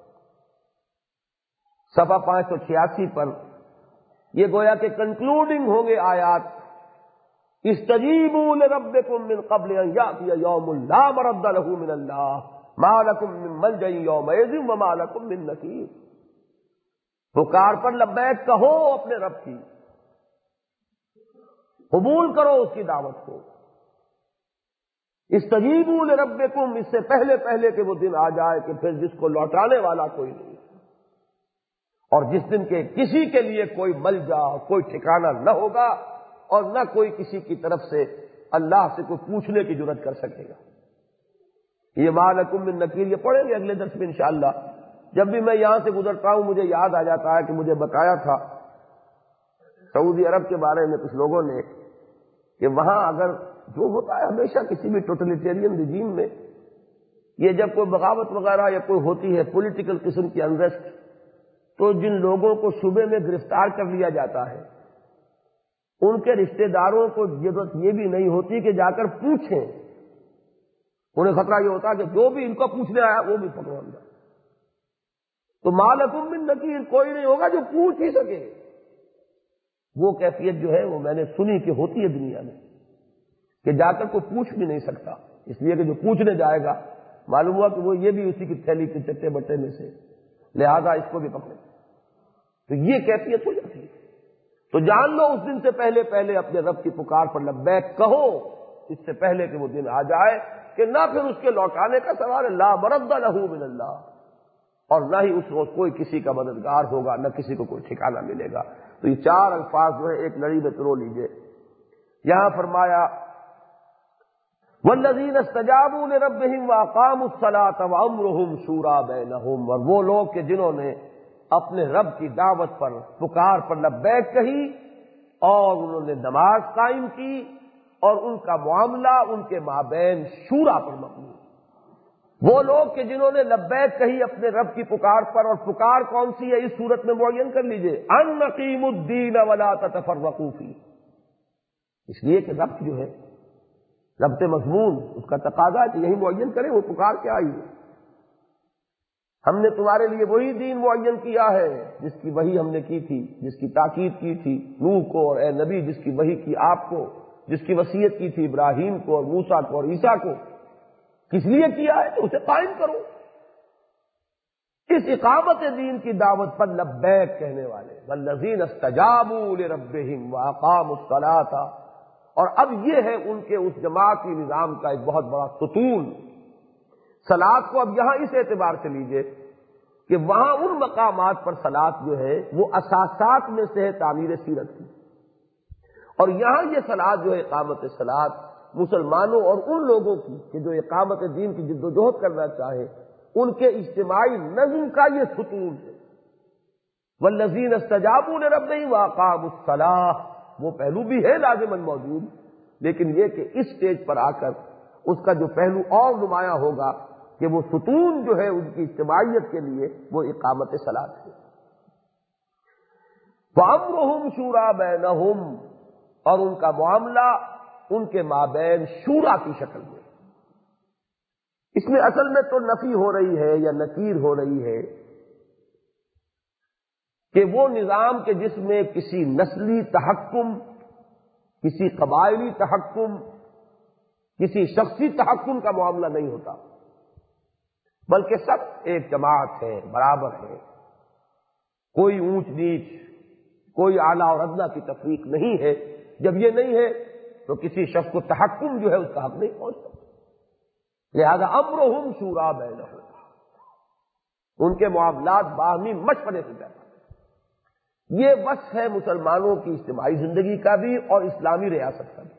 A: صفحہ 586 پر، یہ گویا کہ کنکلوڈنگ ہوں گے آیات، استجیبوا لربکم من قبل ان یأتی یوم لا مرد لہ من اللہ ما لکم من ملجأ یومئذ وما لکم من نکیر۔ پکار پر لبیک کہو اپنے رب کی، قبول کرو اس کی دعوت کو، استجیبوا لربکم، اس سے پہلے کہ وہ دن آ جائے کہ پھر جس کو لوٹانے والا کوئی نہیں، اور جس دن کے کسی کے لیے کوئی ملجا، کوئی ٹھکانہ نہ ہوگا، اور نہ کوئی کسی کی طرف سے اللہ سے کوئی پوچھنے کی جرات کر سکے گا۔ یہ ما لکم من نکیر یہ پڑھیں گے اگلے درس میں انشاءاللہ۔ جب بھی میں یہاں سے گزرتا ہوں مجھے یاد آ جاتا ہے کہ مجھے بتایا تھا سعودی عرب کے بارے میں کچھ لوگوں نے کہ وہاں اگر جو ہوتا ہے ہمیشہ کسی بھی ٹوٹلیٹیرین رجیم میں، یہ جب کوئی بغاوت وغیرہ یا کوئی ہوتی ہے پولیٹیکل قسم کی انریسٹ، تو جن لوگوں کو صوبے میں گرفتار کر لیا جاتا ہے ان کے رشتہ داروں کو ضرورت یہ بھی نہیں ہوتی کہ جا کر پوچھیں، انہیں خطرہ یہ ہوتا ہے کہ جو بھی ان کو پوچھنے آیا وہ بھی پکڑا جائے۔ تو ما لکم من نکیر، کوئی نہیں ہوگا جو پوچھ ہی سکے۔ وہ کیفیت جو ہے وہ میں نے سنی کہ ہوتی ہے دنیا میں، کہ جا کر کوئی پوچھ بھی نہیں سکتا، اس لیے کہ جو پوچھنے جائے گا معلوم ہوا کہ وہ یہ بھی اسی کی تھیلی کے چٹے بٹے میں سے، لہذا اس کو بھی پکڑے۔ تو یہ کیفیت ہو جاتی ہے. تو جان لو اس دن سے پہلے پہلے اپنے رب کی پکار پر لبیک کہو، اس سے پہلے کہ وہ دن آ جائے کہ نہ پھر اس کے لوٹانے کا سوال ہے، لا مرد لہ من اللہ، اور نہ ہی اس روز کوئی کسی کا مددگار ہوگا، نہ کسی کو کوئی ٹھکانہ ملے گا. تو یہ چار الفاظ جو ہے ایک لڑی میں پرو لیجئے. یہاں فرمایا والذین استجابوا لربہم واقاموا الصلاۃ وامرہم شوری بینہم، اور وہ لوگ کہ جنہوں نے اپنے رب کی دعوت پر پکار پر لبیک کہی اور انہوں نے نماز قائم کی، اور ان کا معاملہ ان کے مابین شورا پر مبنی. وہ لوگ کہ جنہوں نے لبیک کہی اپنے رب کی پکار پر، اور پکار کون سی ہے اس صورت میں معین کر لیجئے، ان اقیموا الدین ولا تتفرقوا فیہ، اس لیے کہ رب جو ہے ربط مضمون اس کا تقاضا ہے کہ یہی معین کرے وہ پکار کیا آئی ہے. ہم نے تمہارے لیے وہی دین معین کیا ہے جس کی وحی ہم نے کی تھی، جس کی تاکید کی تھی نوح کو، اور اے نبی جس کی وحی کی آپ کو، جس کی وصیت کی تھی ابراہیم کو اور موسیٰ کو اور عیسیٰ کو. کس لیے کیا ہے؟ تو اسے قائم کرو. اس اقامت دین کی دعوت پر لبیک کہنے والے والذین استجابوا لربہم واقاموا الصلاۃ، اور اب یہ ہے ان کے اس جماعتی نظام کا ایک بہت بڑا ستون. صلاۃ کو اب یہاں اس اعتبار سے لیجئے کہ وہاں ان مقامات پر صلاۃ جو ہے وہ اساسات میں سے ہے تعمیر سیرت کی، اور یہاں یہ صلاۃ جو ہے اقامت صلاۃ مسلمانوں اور ان لوگوں کی کہ جو اقامت دین کی جد و جہد کرنا چاہے ان کے اجتماعی نظم کا یہ ستون ہے. والذین استجابوا لربہم واقاموا الصلاۃ، وہ پہلو بھی ہے لازماً موجود، لیکن یہ کہ اس سٹیج پر آ کر اس کا جو پہلو اور نمایاں ہوگا کہ وہ ستون جو ہے ان کی اجتماعیت کے لیے وہ اقامت صلاۃ ہے. وَأَمْرُهُمْ شُورَىٰ بَيْنَهُمْ، اور ان کا معاملہ ان کے مابین شورا کی شکل میں. اس میں اصل میں تو نفی ہو رہی ہے یا نکیر ہو رہی ہے کہ وہ نظام کے جس میں کسی نسلی تحکم، کسی قبائلی تحکم، کسی شخصی تحکم کا معاملہ نہیں ہوتا، بلکہ سب ایک جماعت ہے، برابر ہے، کوئی اونچ نیچ، کوئی اعلیٰ اور ادنیٰ کی تفریق نہیں ہے. جب یہ نہیں ہے تو کسی شخص کو تحکم جو ہے اس کا حق نہیں پہنچتا. لہذا امرہم شوری بینہم، ان کے معاملات باہمی مشورے سے طے پاتے. یہ وصف ہے مسلمانوں کی اجتماعی زندگی کا بھی اور اسلامی ریاست کا بھی.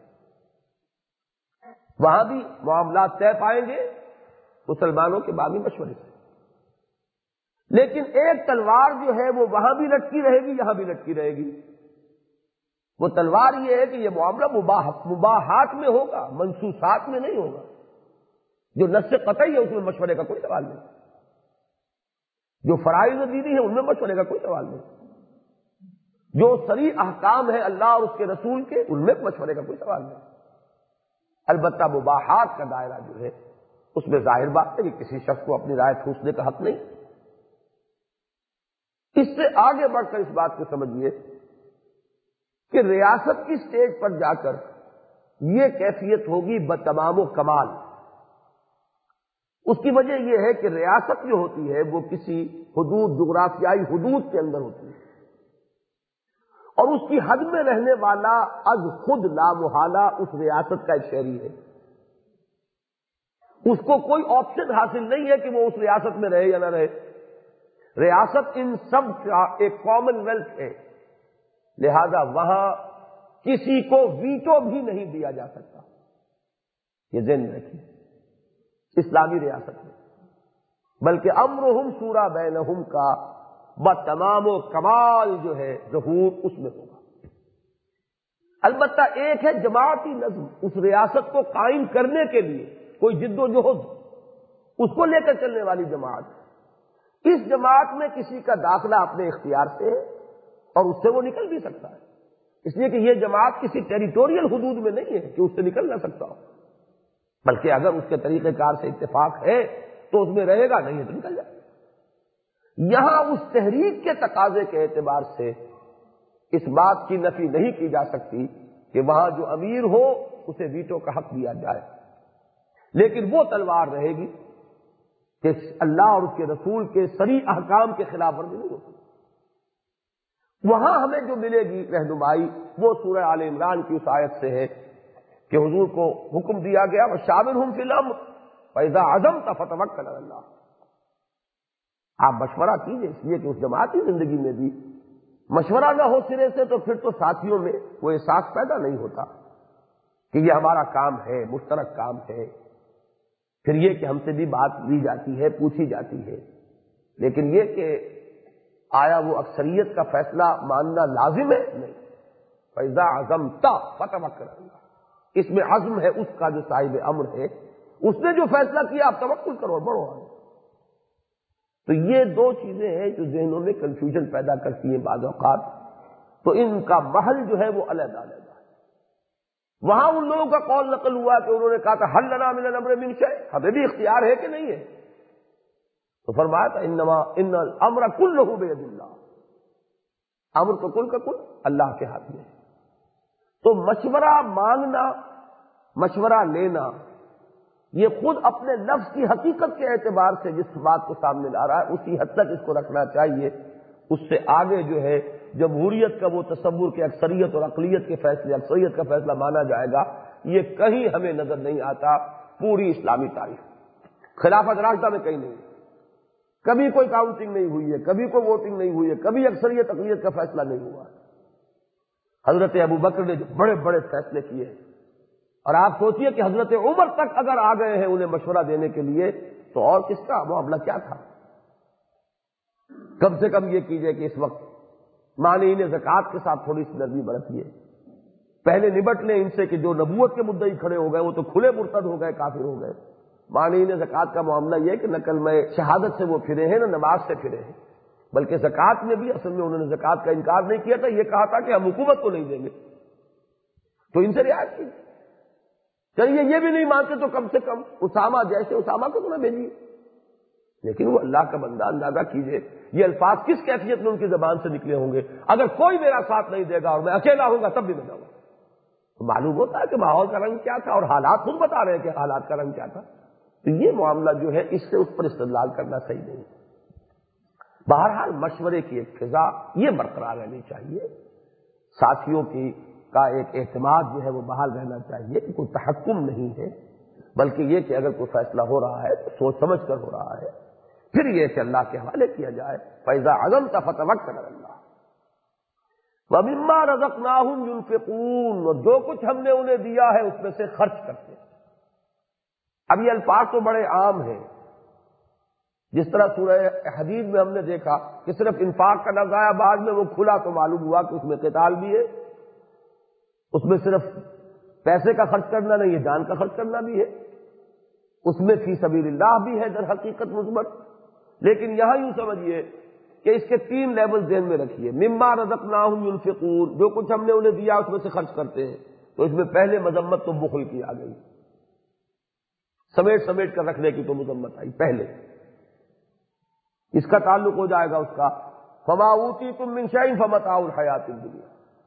A: وہاں بھی معاملات طے پائیں گے مسلمانوں کے باہمی مشورے سے، لیکن ایک تلوار جو ہے وہ وہاں بھی لٹکی رہے گی، یہاں بھی لٹکی رہے گی. وہ تلوار یہ ہے کہ یہ معاملہ مباحات میں ہوگا، منصوصات میں نہیں ہوگا. جو نص قطعی ہے اس میں مشورے کا کوئی سوال نہیں، جو فرائض و دینی ہے ان میں مشورے کا کوئی سوال نہیں، جو صریح احکام ہے اللہ اور اس کے رسول کے ان میں مشورے کا کوئی سوال نہیں. البتہ مباحات کا دائرہ جو ہے اس میں ظاہر بات ہے کہ کسی شخص کو اپنی رائے ٹھوسنے کا حق نہیں. اس سے آگے بڑھ کر اس بات کو سمجھیے کہ ریاست کی سٹیج پر جا کر یہ کیفیت ہوگی بتمام و کمال. اس کی وجہ یہ ہے کہ ریاست جو ہوتی ہے وہ کسی حدود، جغرافیائی حدود کے اندر ہوتی ہے، اور اس کی حد میں رہنے والا از خود لا محالہ اس ریاست کا ایک شہری ہے. اس کو کوئی آپشن حاصل نہیں ہے کہ وہ اس ریاست میں رہے یا نہ رہے. ریاست ان سب کا ایک کامن ویلتھ ہے، لہذا وہاں کسی کو ویٹو بھی نہیں دیا جا سکتا. یہ ذہن میں رکھیے اسلامی ریاست میں، بلکہ امرہم شوری بینہم کا بتمام و کمال جو ہے ظہور اس میں ہوگا. البتہ ایک ہے جماعتی نظم، اس ریاست کو قائم کرنے کے لیے کوئی جد و جہد، اس کو لے کر چلنے والی جماعت. اس جماعت میں کسی کا داخلہ اپنے اختیار سے اور اس سے وہ نکل بھی سکتا ہے، اس لیے کہ یہ جماعت کسی ٹیریٹوریل حدود میں نہیں ہے کہ اس سے نکل نہ سکتا ہو، بلکہ اگر اس کے طریقہ کار سے اتفاق ہے تو اس میں رہے گا، نہیں ہے تو نکل جائے. یہاں اس تحریک کے تقاضے کے اعتبار سے اس بات کی نفی نہیں کی جا سکتی کہ وہاں جو امیر ہو اسے ویٹو کا حق دیا جائے، لیکن وہ تلوار رہے گی کہ اللہ اور اس کے رسول کے صریح احکام کے خلاف ورزی نہیں ہوتی. وہاں ہمیں جو ملے گی رہنمائی وہ سورہ آل عمران کی اس آیت سے ہے کہ حضور کو حکم دیا گیا وَشَاوِرْهُمْ فِي الْأَمْرِ فَإِذَا عَزَمْتَ فَتَوَكَّلْ عَلَى اللَّهِ. آپ مشورہ کیجئے، اس لیے کہ اس جماعتی زندگی میں بھی مشورہ نہ ہو سرے سے تو پھر تو ساتھیوں میں وہ احساس پیدا نہیں ہوتا کہ یہ ہمارا کام ہے، مشترک کام ہے. پھر یہ کہ ہم سے بھی بات لی جاتی ہے، پوچھی جاتی ہے، لیکن یہ کہ آیا وہ اکثریت کا فیصلہ ماننا لازم ہے؟ نہیں. فَإِذَا عَزَمْتَ فَتَوَكَّلْ عَلَى اللَّهِ. اس میں عزم ہے اس کا جو صاحب امر ہے، اس نے جو فیصلہ کیا آپ توکل کرو اور بڑھو آگے. تو یہ دو چیزیں ہیں جو ذہنوں میں کنفیوژن پیدا کرتی ہیں بعض اوقات. تو ان کا محل جو ہے وہ علیحدہ علیحدہ ہے. وہاں ان لوگوں کا قول نقل ہوا کہ انہوں نے کہا تھا حل لنا من الامر من شیء، ہمیں بھی اختیار ہے کہ نہیں ہے؟ تو فرمایا تھا انما ان الامر کلہ بید اللہ، امر تو کل کا کل اللہ کے ہاتھ میں ہے. تو مشورہ مانگنا، مشورہ لینا، یہ خود اپنے لفظ کی حقیقت کے اعتبار سے جس بات کو سامنے لا رہا ہے اسی حد تک اس کو رکھنا چاہیے. اس سے آگے جو ہے جمہوریت کا وہ تصور کہ اکثریت اور اقلیت کے فیصلے، اکثریت کا فیصلہ مانا جائے گا، یہ کہیں ہمیں نظر نہیں آتا. پوری اسلامی تاریخ خلافت راشدہ میں کہیں نہیں، کبھی کوئی کاؤنٹنگ نہیں ہوئی ہے، کبھی کوئی ووٹنگ نہیں ہوئی ہے، کبھی اکثریت اقلیت کا فیصلہ نہیں ہوا. حضرت ابو بکر نے جو بڑے بڑے فیصلے کیے ہیں، اور آپ سوچئے کہ حضرت عمر تک اگر آ گئے ہیں انہیں مشورہ دینے کے لیے تو اور کس کا معاملہ کیا تھا. کم سے کم یہ کیجئے کہ اس وقت مانعین زکوٰۃ کے ساتھ تھوڑی سی نرمی برتیے. پہلے نبٹ لیں ان سے کہ جو نبوت کے مدعی کھڑے ہو گئے وہ تو کھلے مرتد ہو گئے، کافر ہو گئے. مانعین زکوٰۃ کا معاملہ یہ کہ نہ کلمہ شہادت سے وہ پھرے ہیں، نہ نماز سے پھرے ہیں، بلکہ زکوٰۃ میں بھی اصل میں انہوں نے زکوٰۃ کا انکار نہیں کیا تھا، یہ کہا تھا کہ ہم حکومت کو نہیں دیں گے. تو ان سے رعایت کی. چلیے یہ بھی نہیں مانتے تو کم سے کم اسامہ جیسے اسامہ کو تو نہ بھیجیے. لیکن وہ اللہ کا بندہ، اندازہ کیجئے یہ الفاظ کس کیفیت میں ان کی زبان سے نکلے ہوں گے. اگر کوئی میرا ساتھ نہیں دے گا اور میں اکیلا ہوں گا تب بھی میں جاؤں گا. تو معلوم ہوتا ہے کہ ماحول کا رنگ کیا تھا، اور حالات خود بتا رہے ہیں کہ حالات کا رنگ کیا تھا. تو یہ معاملہ جو ہے اس سے اس پر استدلال کرنا صحیح نہیں. بہرحال مشورے کی ایک فضا یہ برقرار رہنی چاہیے. ساتھیوں کی کا ایک اعتماد جو ہے وہ بحال رہنا چاہیے کہ کوئی تحکم نہیں ہے، بلکہ یہ کہ اگر کوئی فیصلہ ہو رہا ہے تو سوچ سمجھ کر ہو رہا ہے. پھر یہ کہ اللہ کے حوالے کیا جائے. فَإِذَا عَزَمْتَ فَتَوَكَّلْ عَلَى اللَّهِ وَمِمَّا رَزَقْنَاهُمْ يُنْفِقُونَ، اور جو کچھ ہم نے انہیں دیا ہے اس میں سے خرچ کرتے ہیں. اب یہ الفاظ تو بڑے عام ہیں. جس طرح سورہ حدید میں ہم نے دیکھا کہ صرف انفاق کا لفظ آیا، بعد میں وہ کھلا تو معلوم ہوا کہ اس میں قتال بھی ہے، اس میں صرف پیسے کا خرچ کرنا نہیں ہے، جان کا خرچ کرنا بھی ہے، اس میں فی سبیل اللہ بھی ہے در حقیقت مثبت. لیکن یہاں یوں سمجھیے کہ اس کے 3 لیول ذہن میں رکھیے. مما رزقناہم ينفقون، جو کچھ ہم نے انہیں دیا اس میں سے خرچ کرتے ہیں. تو اس میں پہلے مذمت تو بخل کی آ گئی، سمیٹ کر رکھنے کی تو مذمت آئی پہلے. اس کا تعلق ہو جائے گا اس کا فما اوتیتم من شیء فمتاع الحیات الدنیا.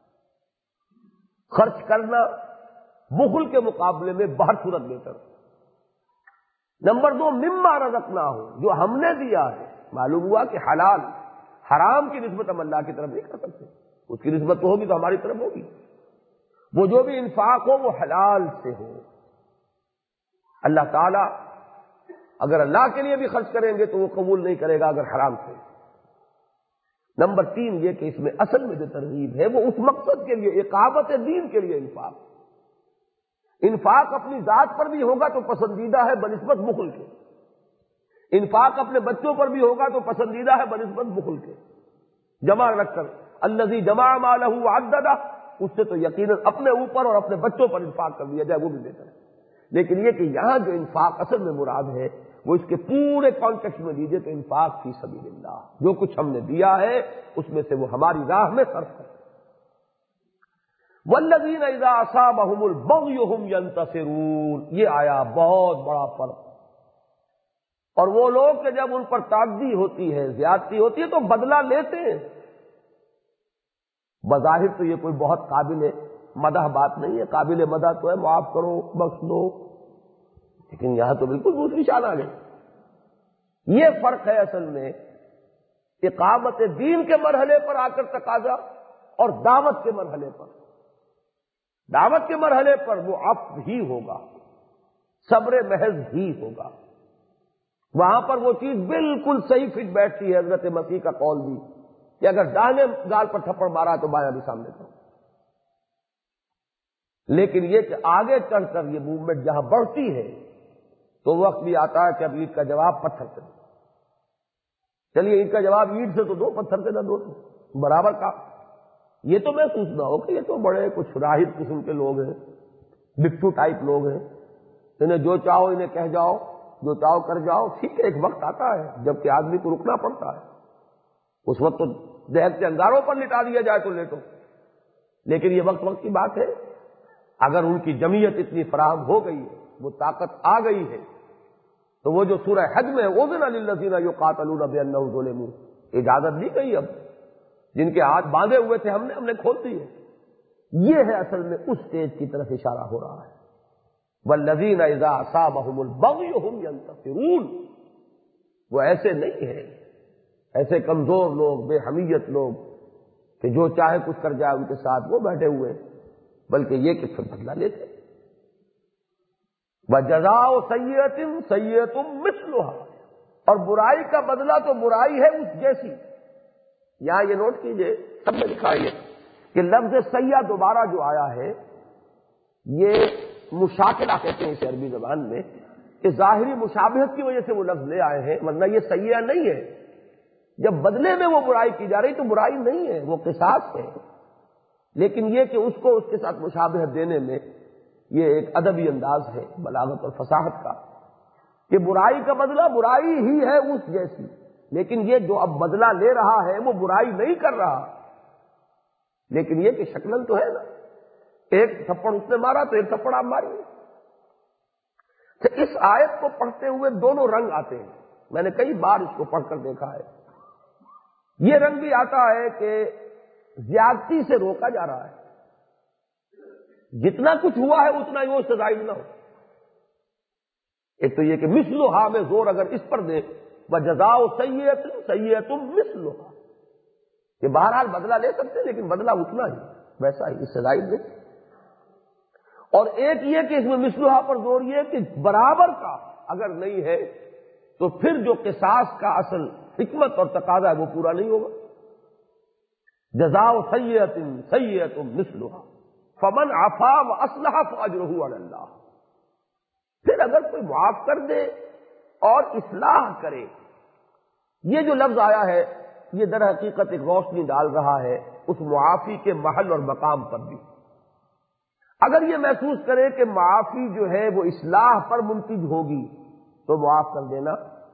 A: خرچ کرنا بخل کے مقابلے میں بہت صورت بہتر. نمبر 2 مما رزقناہم، جو ہم نے دیا ہے. معلوم ہوا کہ حلال حرام کی نسبت ہم اللہ کی طرف نہیں کر سکتے، اس کی نسبت تو ہوگی تو ہماری طرف ہوگی. وہ جو بھی انفاق ہو وہ حلال سے ہو. اللہ تعالی اگر اللہ کے لیے بھی خرچ کریں گے تو وہ قبول نہیں کرے گا اگر حرام سے. نمبر 3 یہ کہ اس میں اصل میں جو ترغیب ہے وہ اس مقصد کے لیے، اقامت دین کے لیے انفاق اپنی ذات پر بھی ہوگا تو پسندیدہ ہے بنسبت بخل کے. انفاق اپنے بچوں پر بھی ہوگا تو پسندیدہ ہے بنسبت بخل کے. جمع رکھ کر الذی جمع مالہ وعددہ، اس سے تو یقیناً اپنے اوپر اور اپنے بچوں پر انفاق کر دیا جائے وہ بھی بہتر ہے. لیکن یہ کہ یہاں جو انفاق اصل میں مراد ہے وہ اس کے پورے کانٹیکسٹ میں لیجیے تو انفاق فی سبیل اللہ، جو کچھ ہم نے دیا ہے اس میں سے وہ ہماری راہ میں صرف کریں. والذین اذا اصابهم البغی هم ینتصرون، یہ آیا بہت بڑا فرق. اور وہ لوگ کہ جب ان پر تعدی ہوتی ہے، زیادتی ہوتی ہے تو بدلہ لیتے ہیں. بظاہر تو یہ کوئی بہت قابل مدح بات نہیں ہے، قابل مدح تو ہے معاف کرو بخش دو، لیکن یہاں تو بالکل دوسری شان آ گئی. یہ فرق ہے اصل میں اقامت دین کے مرحلے پر آ کر تقاضا اور دعوت کے مرحلے پر. دعوت کے مرحلے پر وہ عفو ہی ہوگا، صبر محض ہی ہوگا. وہاں پر وہ چیز بالکل صحیح فٹ بیٹھتی ہے، حضرت مسیح کا قول بھی کہ اگر دائیں گال پر تھپڑ مارا تو بایاں بھی سامنے کرو. لیکن یہ کہ آگے چڑھ کر یہ موومنٹ جہاں بڑھتی ہے تو وقت بھی آتا ہے کہ اب عید کا جواب پتھر سے دو. چلیے عید کا جواب اینٹ سے تو دو، پتھر سے نہ دو، برابر کا. یہ تو محسوس نہ ہو کہ یہ تو بڑے کچھ راہب قسم کے لوگ ہیں، بکھو ٹائپ لوگ ہیں، انہیں جو چاہو انہیں کہہ جاؤ، جو چاہو کر جاؤ. ٹھیک ہے، ایک وقت آتا ہے جبکہ آدمی کو رکنا پڑتا ہے. اس وقت تو دہتے انگاروں پر لٹا دیا جائے تو لیٹو. لیکن یہ وقت کی بات ہے. اگر ان کی جمعیت اتنی فراہم ہو گئی ہے، وہ طاقت آ گئی ہے، تو وہ جو سورہ حج میں اذن للذین یقاتلون بانہم ظلموا اجازت دی گئی. اب جن کے ہاتھ باندھے ہوئے تھے ہم نے کھول دیے. یہ ہے اصل میں اس سٹیج کی طرف اشارہ ہو رہا ہے. والذین اذا اصابهم البغی هم ینتصرون. وہ ایسے نہیں ہیں، ایسے کمزور لوگ، بے حمیت لوگ کہ جو چاہے کچھ کر جائے ان کے ساتھ وہ بیٹھے ہوئے، بلکہ یہ کہ پھر بدلہ لیتے. وَجَزَاءُ سَيِّئَةٍ سَيِّئَةٌ مِثْلُهَا. اور برائی کا بدلہ تو برائی ہے اس جیسی. یہاں یہ نوٹ کیجئے، سب نے لکھا ہے کہ لفظ سیئہ دوبارہ جو آیا ہے یہ مشاکلہ کہتے ہیں اسے عربی زبان میں، کہ ظاہری مشابہت کی وجہ سے وہ لفظ لے آئے ہیں، ورنہ یہ سیئہ نہیں ہے. جب بدلے میں وہ برائی کی جا رہی تو برائی نہیں ہے، وہ قصاص ہے. لیکن یہ کہ اس کو اس کے ساتھ مشابہت دینے میں یہ ایک ادبی انداز ہے بلاغت اور فصاحت کا، کہ برائی کا بدلہ برائی ہی ہے اس جیسی. لیکن یہ جو اب بدلہ لے رہا ہے وہ برائی نہیں کر رہا، لیکن یہ کہ شکلن تو ہے نا، ایک تھپڑ اس نے مارا تو ایک تھپڑ آپ ماریے. تو اس آیت کو پڑھتے ہوئے دونوں رنگ آتے ہیں. میں نے کئی بار اس کو پڑھ کر دیکھا ہے. یہ رنگ بھی آتا ہے کہ زیادتی سے روکا جا رہا ہے، جتنا کچھ ہوا ہے اتنا ہی وہ سزائے نہ ہو. ایک تو یہ کہ مثلھا میں زور اگر اس پر دے، وجزاء سیئۃ سیئۃ مثلھا، کہ بہرحال بدلہ لے سکتے لیکن بدلہ اتنا ہی، ویسا ہی، اس سے زائد نہیں. اور ایک یہ کہ اس میں مثلھا پر زور یہ کہ برابر کا اگر نہیں ہے تو پھر جو قصاص کا اصل حکمت اور تقاضا ہے وہ پورا نہیں ہوگا. جزاء سیئۃ سیئۃ مثلھا فمن عفا واصلح فاجرہ علی اللہ. پھر اگر کوئی معاف کر دے اور اصلاح کرے، یہ جو لفظ آیا ہے یہ در حقیقت ایک روشنی ڈال رہا ہے اس معافی کے محل اور مقام پر بھی. اگر یہ محسوس کرے کہ معافی جو ہے وہ اصلاح پر منتج ہوگی تو معاف کر دینا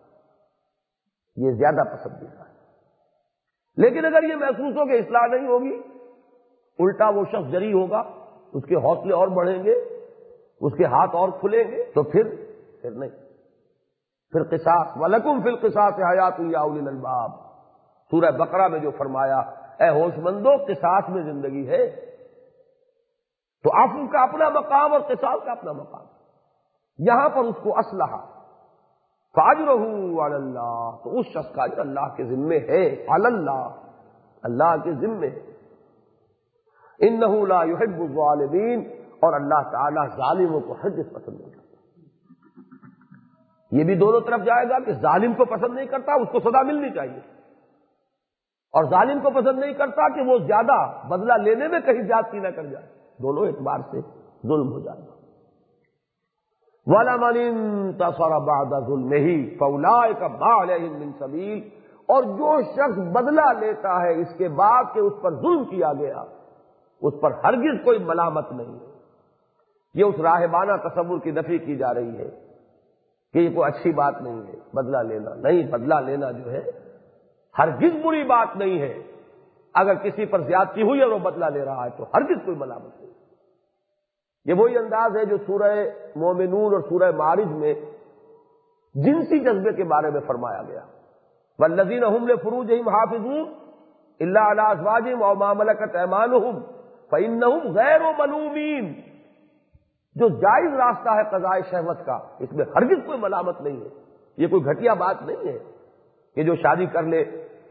A: یہ زیادہ پسندیدہ ہے. لیکن اگر یہ محسوس ہو کہ اصلاح نہیں ہوگی، الٹا وہ شخص جری ہوگا، اس کے حوصلے اور بڑھیں گے، اس کے ہاتھ اور کھلیں گے، تو پھر نہیں، پھر قصاص. وَلَكُمْ فِي الْقِصَاصِ حَيَاةٌ يَا أُولِي الْأَلْبَابِ. سورہ بقرہ میں جو فرمایا اے ہوش مندو قصاص میں زندگی ہے. تو عفو کا اپنا مقام اور قصاص کا اپنا مقام. یہاں پر اس کو اصلح فاجرہ علی اللہ، تو اس شخص کا اجر اللہ کے ذمے ہے. علی اللہ، اللہ کے ذمے. انہ لا یحب الظالمین، اور اللہ تعالیٰ ظالموں کو ہرگز پسند نہیں کرتا. یہ بھی دونوں طرف جائے گا کہ ظالم کو پسند نہیں کرتا، اس کو سزا ملنی چاہیے، اور ظالم کو پسند نہیں کرتا کہ وہ زیادہ بدلہ لینے میں کہیں زیادتی نہ کر جائے. دونوں اعتبار سے ظلم ہو جائے گا. وَلَمَنِ انتَصَرَ بَعْدَ ظُلْمِهِ فَأُولَٰئِكَ مَا عَلَيْهِم مِّن سَبِيلٍ. اور جو شخص بدلہ لیتا ہے اس کے بعد کہ اس پر ظلم کیا گیا، اس پر ہرگز کوئی ملامت نہیں ہے. یہ اس راہبانہ تصور کی نفی کی جا رہی ہے کہ یہ کوئی اچھی بات نہیں ہے بدلہ لینا. نہیں، بدلہ لینا جو ہے ہرگز بری بات نہیں ہے. اگر کسی پر زیادتی ہوئی اور وہ بدلہ لے رہا ہے تو ہرگز کوئی ملامت نہیں. یہ وہی انداز ہے جو سورہ مومنون اور سورہ معارج میں جنسی جذبے کے بارے میں فرمایا گیا. والذین هم لفروجہم حافظون الا علی ازواجہم او ما ملکت ایمانہم فانہم غیر ملومین. جو جائز راستہ ہے قضاء شہوت کا، اس میں ہرگز کوئی ملامت نہیں ہے. یہ کوئی گھٹیا بات نہیں ہے کہ جو شادی کر لے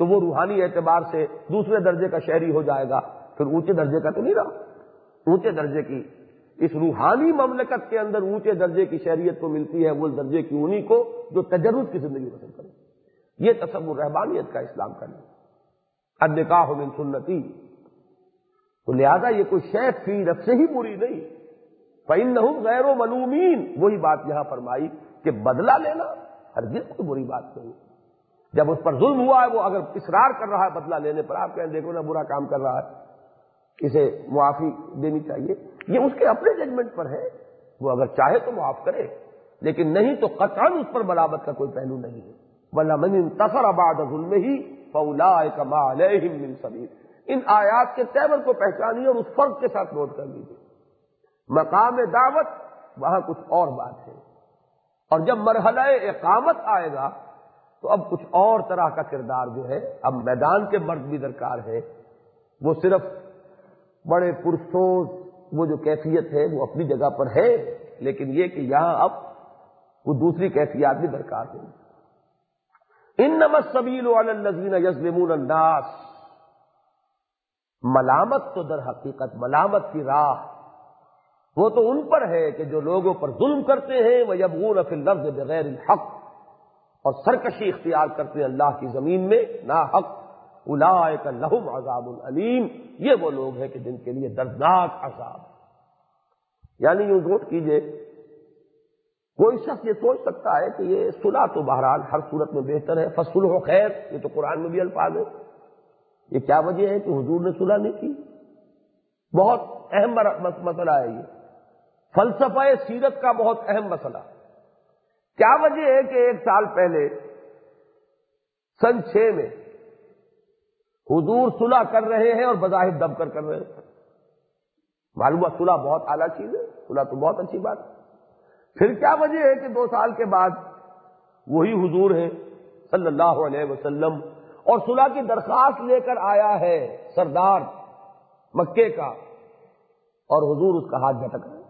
A: تو وہ روحانی اعتبار سے دوسرے درجے کا شہری ہو جائے گا، پھر اونچے درجے کا تو نہیں رہا۔ اونچے درجے کی اس روحانی مملکت کے اندر اونچے درجے کی شہریت کو ملتی ہے وہ درجے کی انہی کو جو تجرد کی زندگی بسر کرے۔ یہ تصور رہبانیت کا اسلام کا نہیں۔ النکاح من سنتی، تو لہذا یہ کوئی شے فی نفسہ ہی بری نہیں، فإنہم غیر ملومین، وہی بات یہاں فرمائی کہ بدلہ لینا ہرگز کوئی بری بات نہیں۔ جب اس پر ظلم ہوا ہے، وہ اگر اصرار کر رہا ہے بدلہ لینے پر، آپ کہیں دیکھو نا برا کام کر رہا ہے، اسے معافی دینی چاہیے، یہ اس کے اپنے ججمنٹ پر ہے، وہ اگر چاہے تو معاف کرے، لیکن نہیں تو قطعاً اس پر بلاغت کا کوئی پہلو نہیں ہے۔ وَلَمَنِ انتَصَرَ بَعْدَ ظُلْمِهِ فَأُولَٰئِكَ مَا عَلَيْهِم مِّن سَبِيلٍ۔ ان آیات کے تیور کو پہچانیے اور اس فرق کے ساتھ نوٹ کر لیجیے۔ مقام دعوت وہاں کچھ اور بات ہے، اور جب مرحلہ اقامت آئے گا تو اب کچھ اور طرح کا کردار جو ہے، اب میدان کے مرد بھی درکار ہے۔ وہ صرف بڑے پرسوز وہ جو کیفیت ہے وہ اپنی جگہ پر ہے، لیکن یہ کہ یہاں اب وہ دوسری کیفیات بھی درکار ہے۔ انما السبیل علی الذین یظلمون الناس، ملامت تو در حقیقت ملامت کی راہ وہ تو ان پر ہے کہ جو لوگوں پر ظلم کرتے ہیں، وَيَبْغُونَ فِي الْأَرْضِ بِغَيْرِ الْحَقِّ، اور سرکشی اختیار کرتے ہیں اللہ کی زمین میں ناحق، اولئک لہم عذاب علیم، یہ وہ لوگ ہیں کہ جن کے لیے دردناک عذاب۔ یعنی یوں نوٹ کیجئے، کوئی شخص یہ سوچ سکتا ہے کہ یہ صلح تو بہرحال ہر صورت میں بہتر ہے، فَالصُّلْحُ خیر، یہ تو قرآن میں بھی الفاظ ہے، یہ کیا وجہ ہے کہ حضور نے صلح نہیں کی؟ بہت اہم مسئلہ ہے یہ، فلسفہ سیرت کا بہت اہم مسئلہ۔ کیا وجہ ہے کہ 1 سال پہلے سن 6 میں حضور صلح کر رہے ہیں اور بظاہر دب کر رہے ہیں؟ معلوم ہے صلح بہت اعلیٰ چیز ہے، صلح تو بہت اچھی بات ہے۔ پھر کیا وجہ ہے کہ 2 سال کے بعد وہی حضور ہیں صلی اللہ علیہ وسلم اور صلح کی درخواست لے کر آیا ہے سردار مکے کا، اور حضور اس کا ہاتھ جھٹک رہے ہیں؟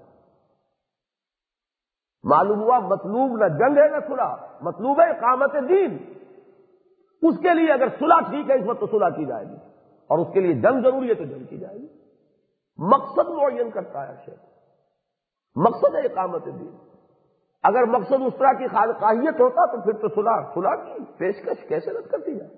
A: معلوم ہوا مطلوب نہ جنگ ہے نہ صلح، مطلوب ہے اقامت دین۔ اس کے لیے اگر صلح ٹھیک ہے اس وقت تو صلح کی جائے گی، اور اس کے لیے جنگ ضروری ہے تو جنگ کی جائے گی۔ مقصد معین کرتا ہے شیخ، مقصد ہے اقامت دین۔ اگر مقصد اس طرح کی خواہیت ہوتا تو پھر تو صلح کی پیشکش کیسے رد کرتی جائے؟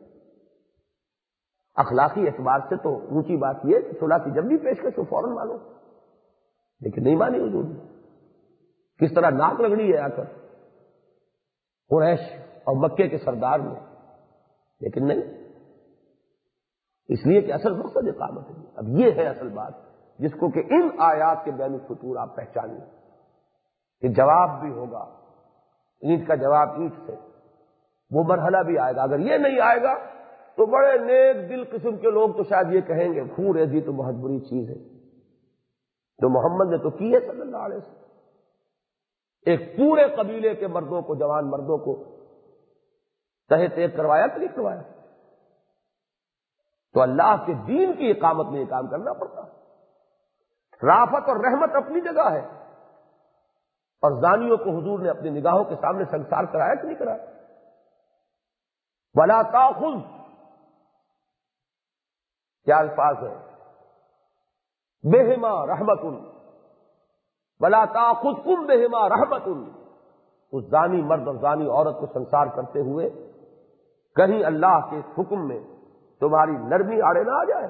A: اخلاقی اعتبار سے تو اونچی بات یہ کہ صلح کی جب بھی پیشکش ہو فوراً مانو، لیکن نہیں مانی حضور نے۔ کس طرح ناک رگڑی ہے آ کر قریش اور مکے کے سردار نے، لیکن نہیں، اس لیے کہ اصل مقصد اقامت ہے۔ اب یہ ہے اصل بات جس کو کہ ان آیات کے بین السطور آپ پہچانیے کہ جواب بھی ہوگا، اینٹ کا جواب اینٹ سے، وہ مرحلہ بھی آئے گا۔ اگر یہ نہیں آئے گا تو بڑے نیک دل قسم کے لوگ تو شاید یہ کہیں گے خون ریزی تو بہت بری چیز ہے، جو محمد نے تو کی ہے صلی اللہ علیہ وسلم۔ ایک پورے قبیلے کے مردوں کو، جوان مردوں کو تہہ تیغ کروایا کہ نہیں کروایا؟ تو اللہ کے دین کی اقامت میں یہ کام کرنا پڑتا ہے۔ رافت اور رحمت اپنی جگہ ہے، اور زانیوں کو حضور نے اپنی نگاہوں کے سامنے سنسار کرایا کہ نہیں کرایا؟ وَلَا تَأْخُذْ، کیا الفاظ ہے؟ بِهِمَا رَحْمَةٌ وَلَا تَأْخُذْكُمْ بِهِمَا رَحْمَةٌ، اس زانی مرد اور زانی عورت کو سنسار کرتے ہوئے کہیں اللہ کے اس حکم میں تمہاری نرمی آڑے نہ آ جائے۔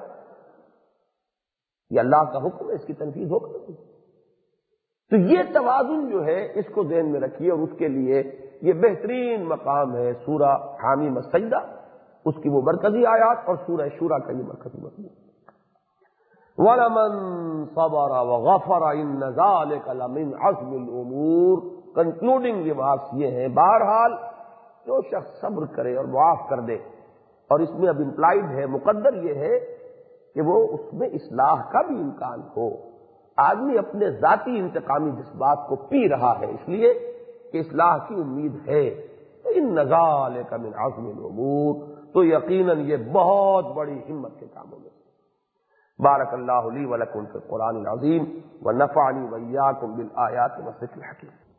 A: یہ اللہ کا حکم ہے، اس کی تنفیذ ہو کر۔ تو یہ توازن جو ہے اس کو ذہن میں رکھیے، اور اس کے لیے یہ بہترین مقام ہے سورہ حامیم السجدہ، اس کی وہ مرکزی آیات، اور سورہ شورى کا یہ مرکزی مضمون۔ وَلَمَن صَبَرَ وَغَفَرَ إِنَّ ذَلِكَ لَمِنْ عَزْمِ الْأُمُورِ۔ کنکلوڈنگ ریمارکس یہ ہیں، بہرحال جو شخص صبر کرے اور معاف کر دے، اور اس میں اب امپلائڈ ہے، مقدر یہ ہے کہ وہ اس میں اصلاح کا بھی امکان ہو۔ آدمی اپنے ذاتی انتقامی جذبات کو پی رہا ہے اس لیے کہ اصلاح کی امید ہے، ان ذالک من عزم الامور، تو یقیناً یہ بہت بڑی ہمت کے کاموں میں۔ بارک اللہ لی ولکم فی القرآن العظیم ونفعنی وإیاکم بالآیات والذکر الحکیم۔